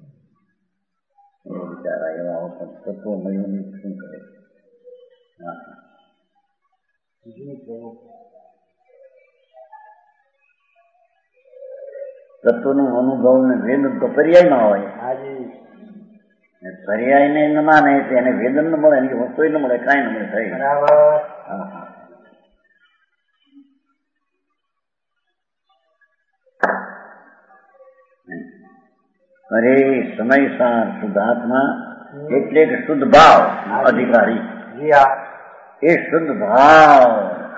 બિચારા એવા અવસર તત્વો મળીને શું કરે. હા તત્વનું અનુભવ ને વેદ તો પર્યાયમાં હોય. હાજી પર્યાય ને ન માને એને વેદન ન મળે, એની વસ્તુ ન મળે, કાંઈ ન મળે થઈ. બરાબર હા હા અરે સમયસાર શુદ્ધાત્મા એટલે કે શુદ્ધ ભાવ અધિકારી. જી હા એ શુદ્ધ ભાવ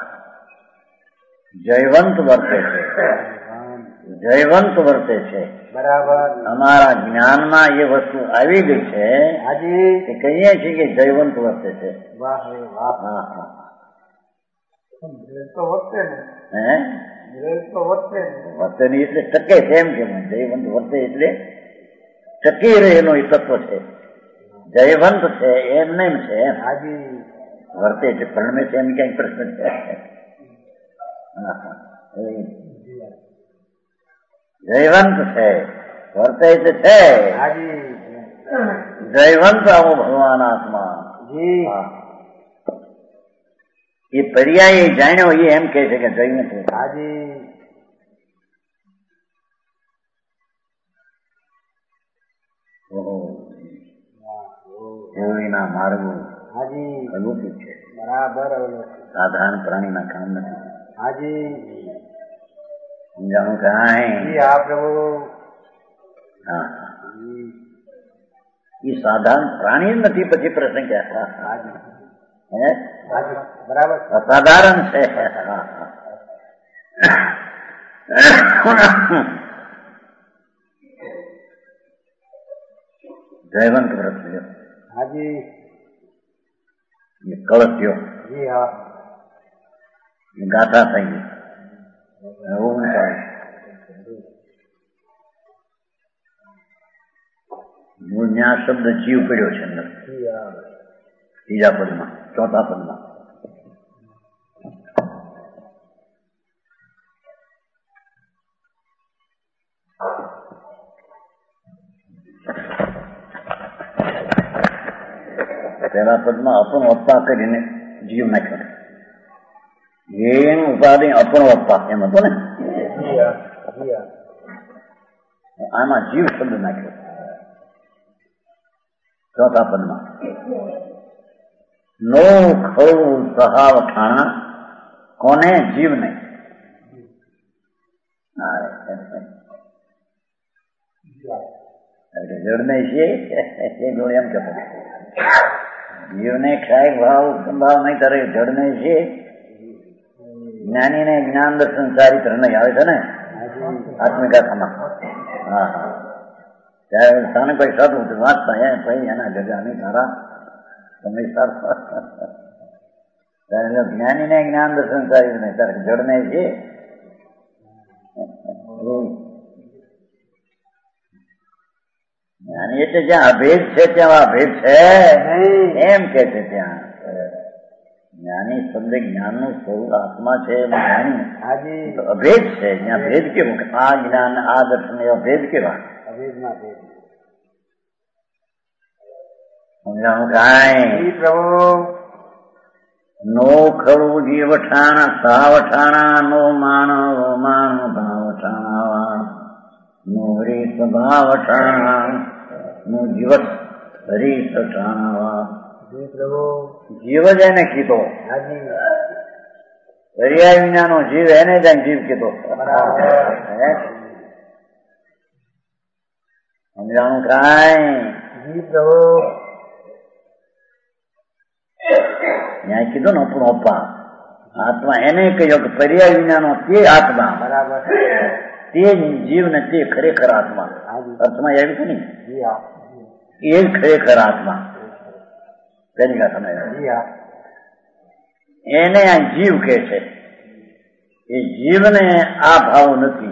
જયવંત વર્તે છે, જયવંત વર્તે છે. બરાબર અમારા જ્ઞાનમાં એ વસ્તુ આવી ગઈ છે હાજી કે કહીએ છીએ કે જયવંત વર્તે છે. વાહ રે વાહ હા હા ગ્રેડ તો વધશે ને હે ગ્રેડ તો વધશે ને વર્તે નહીં એટલે ટકે છે એમ કે જયવંત વર્તે એટલે ટકી રહેલો એ તત્વ છે. જયવંત છે એમ નહીં છે, હાજી વર્તે છે પરમે છે એમ ક્યાંય પ્રશ્ન છે. હા હા જયવંત છે વર્તે છે છે હાજી જયવંત આવો ભગવાન આત્મા. જી એ પર્યાય જાણ્યો એ એમ કે છે કે જયવંત છે. હાજી હોળીના માર્ગો હાજી અલૌકિક છે, બરાબર સાધારણ પ્રાણીના કામ નથી. હાજી સમજાણું કાંઈ? જી હા પ્રભુ હા એ સાધારણ પ્રાણી જ નથી. પછી પ્રસંગ ક્યાં હાજી હે હાજી બરાબર અસાધારણ છે. હા જયવંત વ્રત લ્યો, હાજી એ કળત્યો, જી હા, એ ગાથા થઈ ગઈ. ઓમકાર મૂળ ન્યા શબ્દ જીવ પડ્યો છે અંદર જી હા, ત્રીજા પદમાં, ચોથા પદમાં. પહેલા પદમાં અપણ વપ્પા કરીને જીવ નાખ્યો. એમ ઉપાધિ અપણ વપ્પા એમ હતો ને, જી હા, જી હા, આમાં જીવ શબ્દ નાખ્યો ચોથા પદમાં. નો ખળું સહાવ ઠાણા, કોને? જીવ ને. જડને છે એ જોડે એમ કહેતો, જીવને ખ્યાય ભાવ સંભાવ નહીં તારે જડને છે. જ્ઞાની ને જ્ઞાન દર્શન સારી તરહ નહીં આવે છે ને આત્મિકાથામાં. હા હા, ત્યારે સ્થાને કોઈ સાધુ વાંચતા એ ભાઈ એના જગા નહીં તારા તમે સારા જ્ઞાની ને જ્ઞાન દર્શન સારી નહીં તારે જડને છે. જ્ઞાની એટલે જ્યાં અભેદ છે ત્યાં અભેદ છે એમ કે છે. ત્યાં જ્ઞાની શબ્દ જ્ઞાનનું સ્વરૂપ આત્મા છે. જ્ઞાની હાજી તો અભેદ છે. જ્યાં ભેદ કેવું? આ જ્ઞાન આ દર્શન એવા ભેદ કેવા? અભેદમાં છે. સમજાણું કાંઈ? જી પ્રભુ. નો ખરું જીવ ઠાણા સાવ ઠાણા, નો માણ માણ ભાવ ઠાણા, નો રે સ્વભાવ ઠાણા, નો જીવત હરી ઠાણા. જી પ્રભુ. જીવ જ એને કીધો. હાજી પર્યાય વિનાનો જીવ એને જ જીવ કીધો. સમજાણું કાંઈ? જી પ્રભુ. ત્યાં કીધું ને આપણો અપ્પા આત્મા એને કહ્યો કે પર્યાય વિનાનો તે આત્મા બરાબર, તે જીવ ને તે ખરેખર આત્મા. અર્થમાં આવ્યું છે ને, જી હા, એ જ ખરેખર આત્મા. તેની વાત સમજ. જી હા, એને આ જીવ કે છે. એ જીવને આ ભાવ નથી.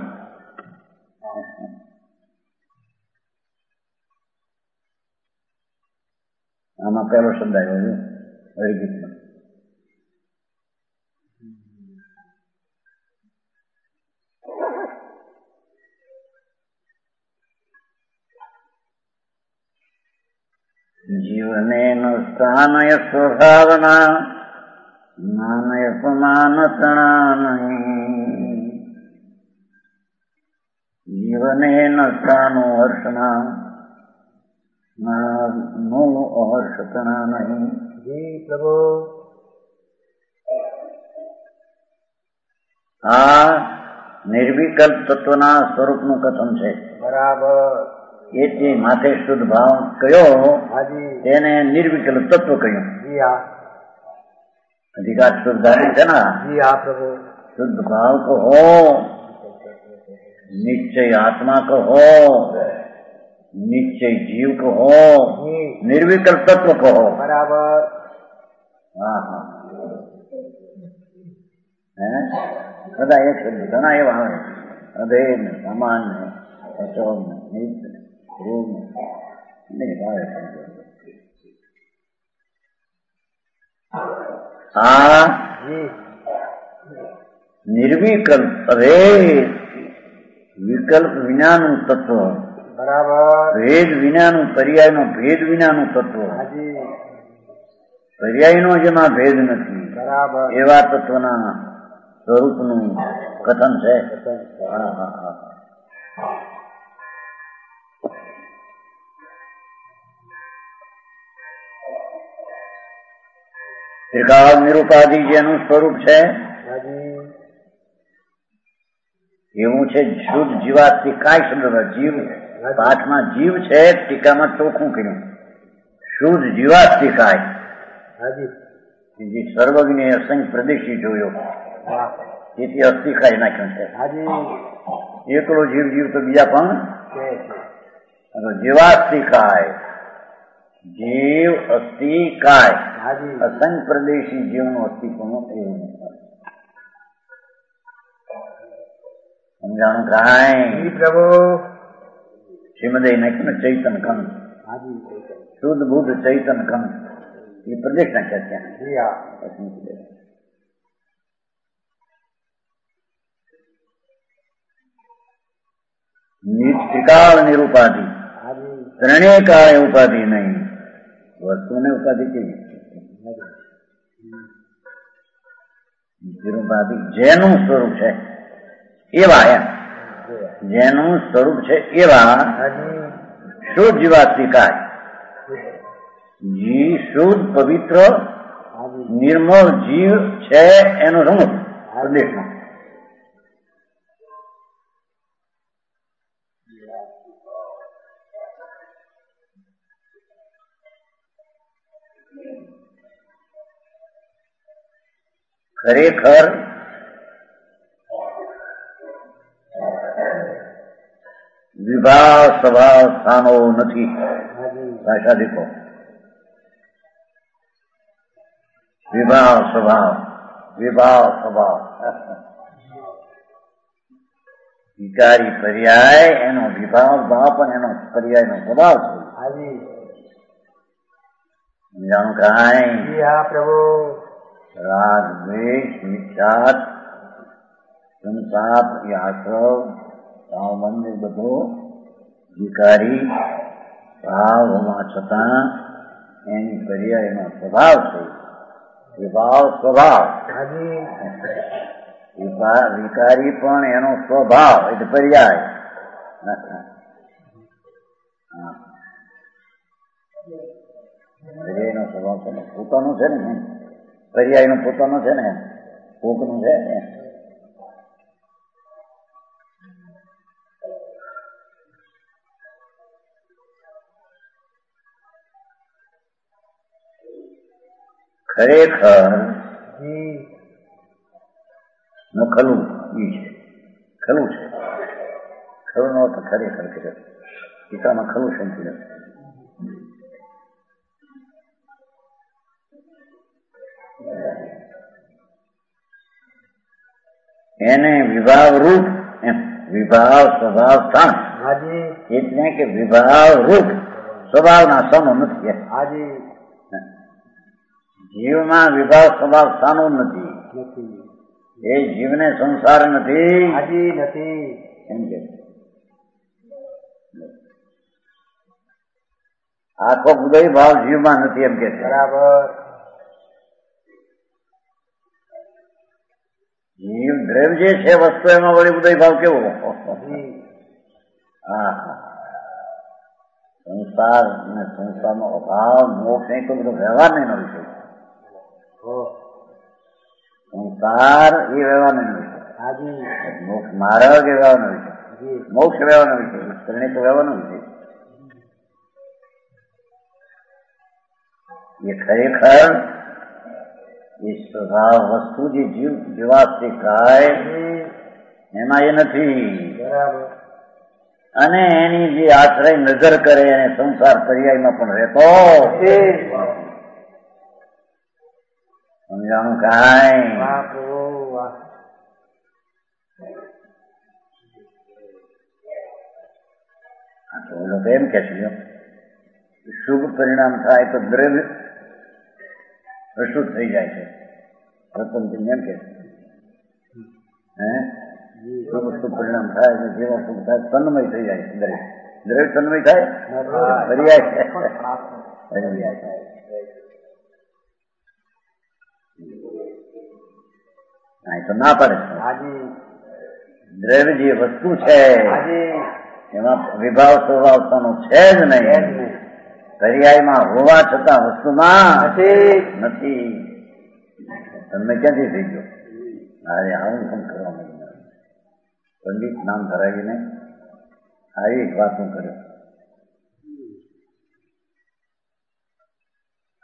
આમાં પહેલો શબ્દ આવ્યો હરિગીતમાં. જીવને સ્થાનય સ્વભાવના નાનય સમાન તણા નહીં. જીવને સ્થાનો હર્ષના નો અહર્ષ તણા નહીં. જી પ્રભુ. આ નિર્વિકલ્પ તત્વના સ્વરૂપનું કથન છે. બરાબર. એટલે માથે શુદ્ધ ભાવ કયો હાજી તેને નિર્વિકલ્પ તત્વ કહ્યું. જી હા, અધિકાર શુદ્ધ ધારી છે ને. જી હા પ્રભુ. શુદ્ધ ભાવ કહો, નિશ્ચય આત્મા કહો, નિશ્ચય જીવ કહો, જી નિર્વિકલ્પ તત્વ કહો. બરાબર. હા હા, હે બધા એક શબ્દ ઘણા એવા આવે. અભેદ ને સમાન ને અચોર ને નિત્ય રૂપ ને ભાવે. આ જી નિર્વિકલ્પ અભેદ વિકલ્પ વિનાનું તત્વ, બરાબર. ભેદ વિનાનું પર્યાયનો ભેદ વિનાનું તત્વ, હાજી પર્યાયનો જેમાં ભેદ નથી બરાબર. એવા તત્વના સ્વરૂપનું કથન છે. હા હા હા. ત્રિકાળ નિરૂપાધિ જેનું સ્વરૂપ છે હાજી એવું છે. શુદ્ધ જીવાતથી કાંઈ શબ્દ જીવ પાઠમાં જીવ છે, ટીકામાં ચોખ્ખું કર્યું શુદ્ધ જીવાતથી કાંઈ. હાજી જે સર્વજ્ઞ અસંખ્ય પ્રદેશી જોયો વાહ તેથી અસ્થિ ખાઈ નાખ્યું છે. હાજી એકલો જીવ જીવ તો બીજા પણ છે છે જીવાસ્થિ ખાય. જીવ અસ્થિ કાય. હાજી અસંગ પ્રદેશી જીવનું અસ્તિત્વ એવું નથી. સમજાણું કાંઈ? જી પ્રભુ શ્રીમદે નાખ્યું ને ચૈતન કંસ, હાજી શુદ્ધ બુદ્ધ ચૈતન કંસ એ પ્રદેશ નાખ્યા ત્યાં. જી હા ત્રિકાળ નિરુપાધિ, હાજી ત્રણેય કાળે ઉપાધિ નહીં. વસ્તુને ઉપાધિ કેવી? નિરુપાધિ જેનું સ્વરૂપ છે એવા, એમ જેનું સ્વરૂપ છે એવા હાજી શુદ્ધ જીવાસ્તિકાય. જી શુદ્ધ પવિત્ર હાજી નિર્મળ જીવ છે એનો સમજ પ્રદેશમાં. ખરેખર વિભાવ સ્વભાવ સ્થાનો નથી. હાજી ભાષા દેખો, વિભાવ સ્વભાવ, વિભાવ સ્વભાવ. વિકારી પર્યાય એનો વિભાવ ભાવ પણ એનો પર્યાયનો સ્વભાવ છે. હાજી સમજાણું કાંઈ? જી હા પ્રભુ રાગ દ્વેષ મિથ્યાત સંસાપ એ આશ્રવ સાવબંધ એ બધો વિકારી ભાવ હોવા છતાં એની પર્યાયનો સ્વભાવ છે. વિભાવ સ્વભાવ, હાજી વિભા- વિકારી પણ એનો સ્વભાવ એટલે પર્યાય. પર્યાયનો સ્વભાવ છે ને પોતાનો છે ને, પર્યાયનો પોતાનો છે ને, કોકનું છે ને. ખરેખર જી નો ખલું ઈ છે, ખલું છે. ખલું નો અર્થ ખરેખર કરે. ટીકામાં ખલું શબ્દ નથી. એને વિભાવ રૂપ, એમ વિભાવ સ્વભાવ સ્થાન, હાજી એટલે કે વિભાવ રૂપ સ્વભાવના સમો નથી. એમ હાજી જીવમાં વિભાવ સ્વભાવ સ્થાનો નથી. નથી એ જીવને સંસાર નથી હાજી નથી એમ કે આખો ઉદય ભાવ જીવમાં નથી એમ કે છે. બરાબર જીવ દ્રવ્ય જે છે વસ્તુ એમાં વળી ઉદય ભાવ કેવો? જી હા સંસાર અને સંસારનો અભાવ મોક્ષ નહીં તો બધો વ્યવહાર નહીં નો વિષય. ઓહ સંસાર એ વ્યવહાર નહીં નો વિષય. હાજી મોક્ષ માર્ગ એ વ્યવહાર નો વિષય. જી મોક્ષ વ્યવહાર નો વિષય, ત્રણેય તો વ્યવહાર નો વિષય. એ ખરેખર એ સ્વભાવ વસ્તુ જે જીવ જીવાસ્તી કાય એમાં એ નથી. બરાબર અને એની જે આશ્રય નજર કરે એને સંસાર પર્યાયમાં પણ રહેતો સમજાણું કાંઈ? વાહ પ્રભુ વાહ તો લોકો એમ કે છે શુભ પરિણામ થાય તો દ્રવ્ય અશુદ્ધ થઈ જાય છે. રતનસિંહ એમ કે હે શુભ શુભ પરિણામ થાય એટલે જેવા શુભ થાય તન્મય થઈ જાય છે. દ્રવ્ય દ્રવ્ય તન્મય થાય પર્યાય છે. પર્યાય થાય. હા તો ના પડે. હાજી દ્રવ્ય જે વસ્તુ છે હાજી એમાં વિભાવ સ્વભાવતાનો છે જ નહીં. પર્યાયમાં હોવા છતાં વસ્તુમાં નથી નથી. તમને ક્યાંથી થઈ ગયો? અરે આવું પણ કરવા માંગ્યું. પંડિત નામ ધરાવીને આવી વાતો કરે.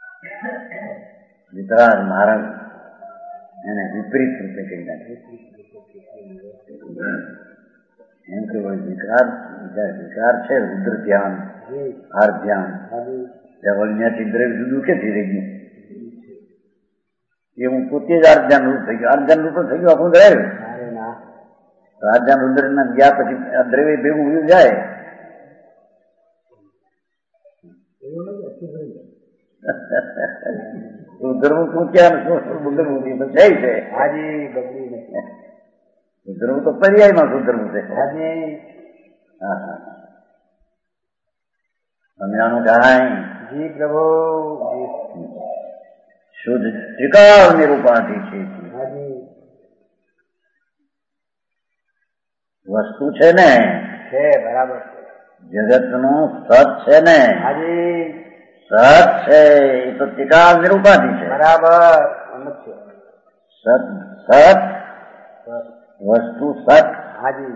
વિતરાગ મહારાજ એને વિપરીત રીતે કહી નાખે. એમ કે વિકાર વિકાર છે રુદ્ર ધ્યાન હાર ધ્યાન વળિયાથી દ્રવ્ય જુદું ક્યાંથી રહી ગયું એ હું પોતે જ આર્ધ્યાન રૂપ થઈ ગયું આર્ધ્યાન રૂપ થઈ ગયું આખું દ્રવ્ય આર્ધ્યાન રુદ્ર ના ગયા પછી આ દ્રવ્ય ભેગું ઉયું જાય રુદ્રવું શું ક્યાં રુદ્રવું છે રુદ્રવું તો પર્યાયમાં રુદ્રવું છે હા હા સમજાણું કાંઈ જી પ્રભુ શુદ્ધ ત્રિકાળ નિરૂપાધિ છે વસ્તુ છે ને છે બરાબર જગત નું સત છે ને હાજી સત છે એ તો ત્રિકાળ નિરૂપાધિ છે બરાબર સત સત વસ્તુ સત હાજી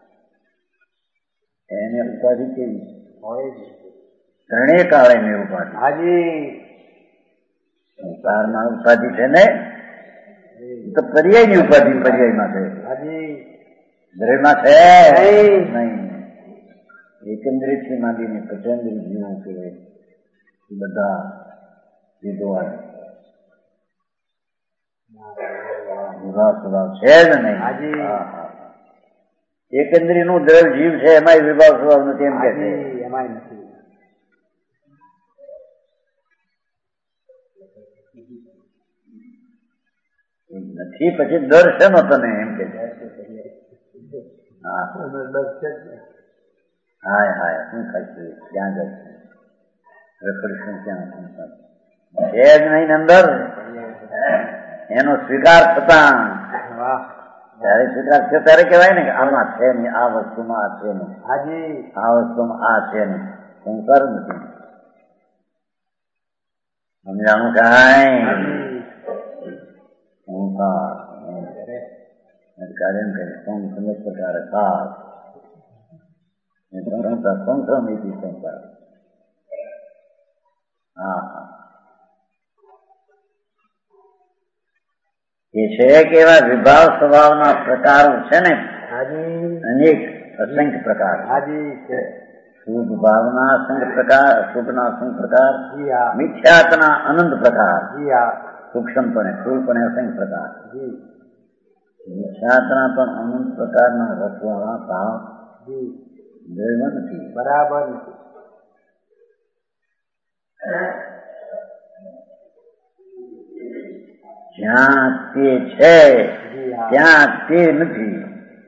એને ઉપાધિ કેવી હોય ત્રણેય કાળે નિરૂપાધિ હાજી સંસારમાં ઉપાધિ છે ને તો પર્યાયની ઉપાધિ પર્યાયમાં છે હાજી દ્રવ્યમાં છે નહીં એકંદરી થી માંડીને પચેન્દ્રી જીવો કે બધા વિદ્વાન વિભાવ સ્વભાવ છે જ નહીં એકંદરી નું દ્રવ્ય જીવ છે એમાં વિભાવ સ્વભાવ નથી એમ કે છે એમાં નથી નથી પછી દર છે નો તને એમ કે હા હાય હાય શું ખાઈશું ક્યાં જઈશું રખડશું ક્યાં છે જ નહીં અંદર એનો સ્વીકાર થતા ત્યારે સ્વીકાર થયો ત્યારે કહેવાય ને કે આમાં છે નહીં આ વસ્તુમાં આ છે નહીં આ વસ્તુમાં આ છે નહીં સંસાર નથી સમજાણું કાંઈ સંસાર કાર્ય કરે સમ સમજ પ્રકારે ખાસ સંસાર સંસાર નીતિ સંસાર હા હા એ છે કે એવા વિભાવ સ્વભાવના પ્રકારો છે ને અનેક અસંખ્ય પ્રકાર શુભ ભાવના અસંખ્ય પ્રકાર અશુભના અસંખ્ય પ્રકાર મિથ્યાત્વના અનંત પ્રકાર સૂક્ષ્મપણે સ્થૂળપણે અસંખ્ય પ્રકાર મિથ્યાત્વના પણ અનંત પ્રકારના રસવાળા ભાવ દ્રવ્ય નથી બરાબર નથી જ્યાં તે છે ત્યાં તે નથી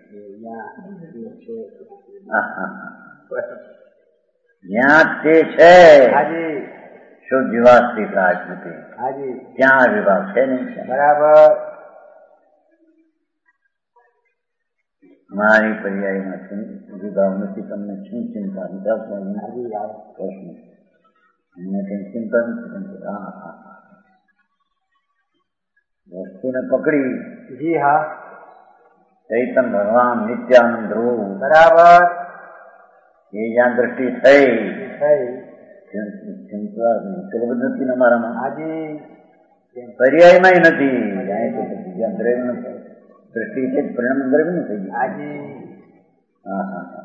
જ્યાં તે છે શુદ્ધ જીવાસ્તી પ્રાજ નથી ત્યાં વિભાગ છે નહીં બરાબર મારી પર્યાયમાં વિભાવ નથી તમને શું ચિંતા પ્રશ્ન અમને કઈ ચિંતા નથી હા હા વસ્તુને પકડી જી હા ચૈતન ભગવાન નિત્યાનંદ ધ્રુવ બરાબર એ જ્યાં દ્રષ્ટિ થઈ થઈ ચિંતા નથી ને અમારામાં હાજી પર્યાયમાં નથી જ્યાં દ્રવ્ય દ્રષ્ટિ છે પરિણામ દ્રવ્ય નું થઈ ગયું હાજી હા હા હા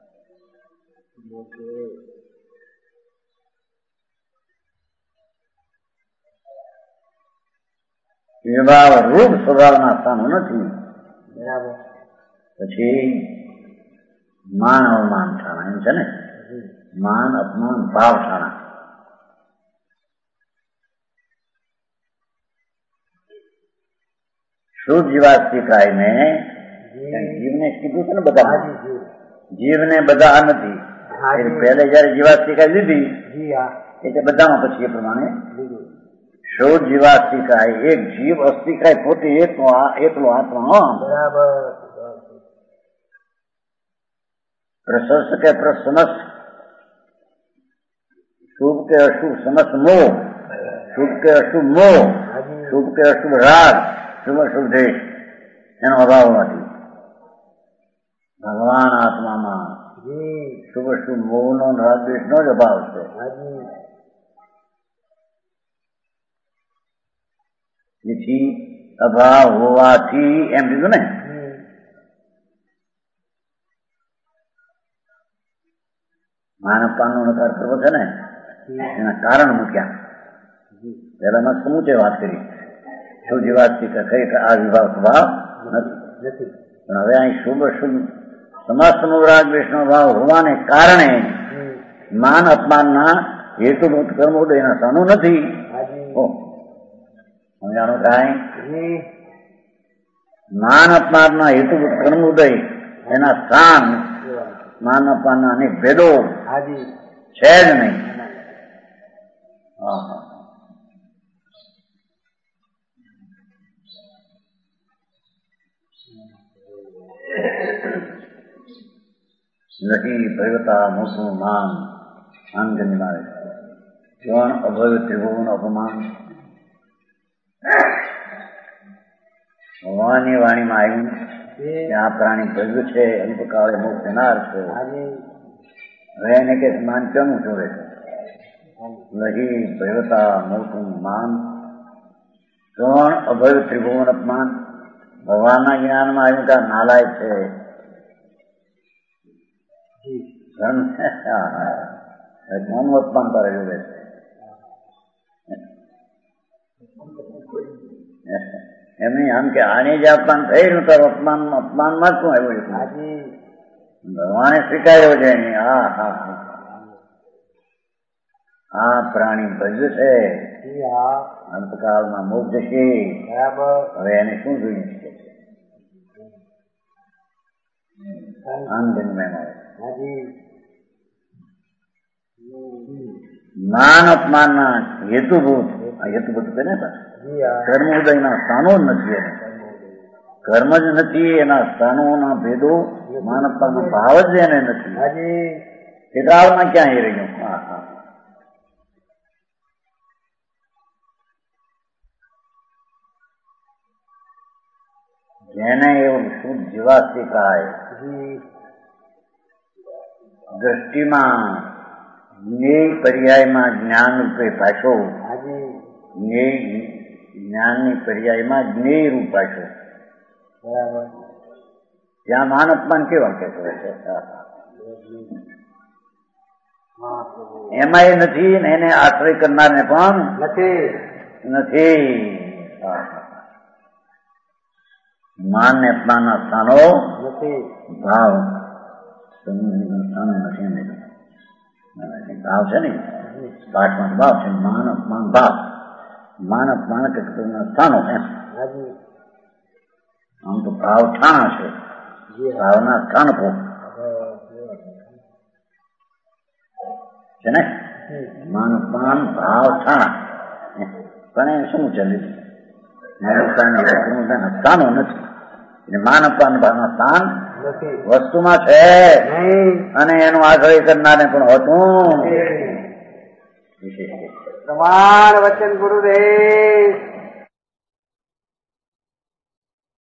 વિભાવ રૂપ સ્વભાવના સ્થાનો નથી બરાબર પછી માન અવમાન ઠાણા એમ છે ને માન અપમાન ભાવ ઠાણા શુદ્ધ જીવાસ્તી કાય ને જીવને કીધું છે ને બધા જીવને બધા નથી પહેલે જયારે જીવાસ્તી કાય લીધી એટલે બધામાં પછી એ પ્રમાણે શુદ્ધ જીવાસ્તિકાય એક જીવ અસ્તિકાય પોતે એકનો એકલો આત્મા બરાબર પ્રશસ્ત કે પ્રસનસ શુભ કે અશુભ સમસ્ત મોહ શુભ કે અશુભ મોહ શુભ કે અશુભ રાગ શુભ અશુભ દેશ એનો અભાવ નથી ભગવાન આત્મામાં શુભ અશુભ મોહ નો રાગ દેશ નો જ અભાવ છે જેથી અભાવ હોવાથી એમ કીધું ને માન અપમાન નો નકાર કરવો છે ને એના કારણ મૂક્યા. પહેલામાં સમૂચે વાત કરી શું જીવાતથી કે કઈ આ વિભાગ સ્વભાવ નથી, પણ હવે અહીં શુભ શુભ સમાજ સમુદ્રાગ વૈષ્ણવ ભાવ હોવાને કારણે માન અપમાનના હેતુભૂત કર્મોદયના સ્થાનો નથી. સમજાણો કાંઈ? માન અપમાનના હેતુભૂત કર્મોદય એના સ્થાન માન અપમાનના અનેક ભેદો છે જ નહીં. હા હા નથી ભૈવતા મોટું માન આંગની મારે જણ અભય ત્રિભુવન અપમાન. ભગવાનની વાણીમાં આવ્યું કે આ પ્રાણી ભવ્ય છે, અલ્પકાળે મોક્ષ થનાર છે. હવે એને કે માન કેમ જોડે છે? લહી ભૈવતા મોટું માન જણ અભય ત્રિભુવન અપમાન. ભગવાનના જ્ઞાનમાં આવ્યું કે નાલાયક છે. કોનું અપમાન કરે જોડે છે એમ નહીં. આમ કે આને જે અપમાન થયેલું તો અપમાન અપમાનમાં શું આવ્યું? ભગવાને સ્વીકાર્યો છે. હા હા આ પ્રાણી ભજ્ય છે, અંતકાળમાં મોક્ષ જશે. હવે એને શું જોયું છે? માન અપમાન ના હેતુભૂત હેતુભૂત કે ને કર્મ ઉદયના સ્થાનો જ નથી. એને કર્મ જ નથી, એના સ્થાનોના ભેદો માન અપમાનનો ભાવ જ એને નથી. કેટાળમાં ક્યાં એ રહ્યું? હા હા જેને એવું શુદ્ધ જીવાત શીખાય દ્રષ્ટિમાં જ્ઞેય પર્યાયમાં જ્ઞાન રૂપે ભાષો, જ્ઞેય જ્ઞાનની પર્યાયમાં જ્ઞેય રૂપ ભાષો. બરાબર. ત્યાં માન અપમાન કેવા કે એમાં એ નથી ને એને આશ્રય કરનારને પણ નથી નથી માન ને અપમાન ના સ્થાનો ભાવ ભાવ છે ને પાઠમાં ભાવ છે. માન અપમાન ભાવ માન અપમાન ના સ્થાનો એમ. આમ તો ભાવ ઠાણા છે, ભાવના સ્થાન છે ને. માન અપમાન ભાવ ઠાણા પણ એ શું ચાલે? સ્થાનો નથી. માન અપમાન ભાવના સ્થાન વસ્તુમાં છે અને એનું આશ્રય કરનારને પણ હોતું. તમાર વચન ગુરુદેવ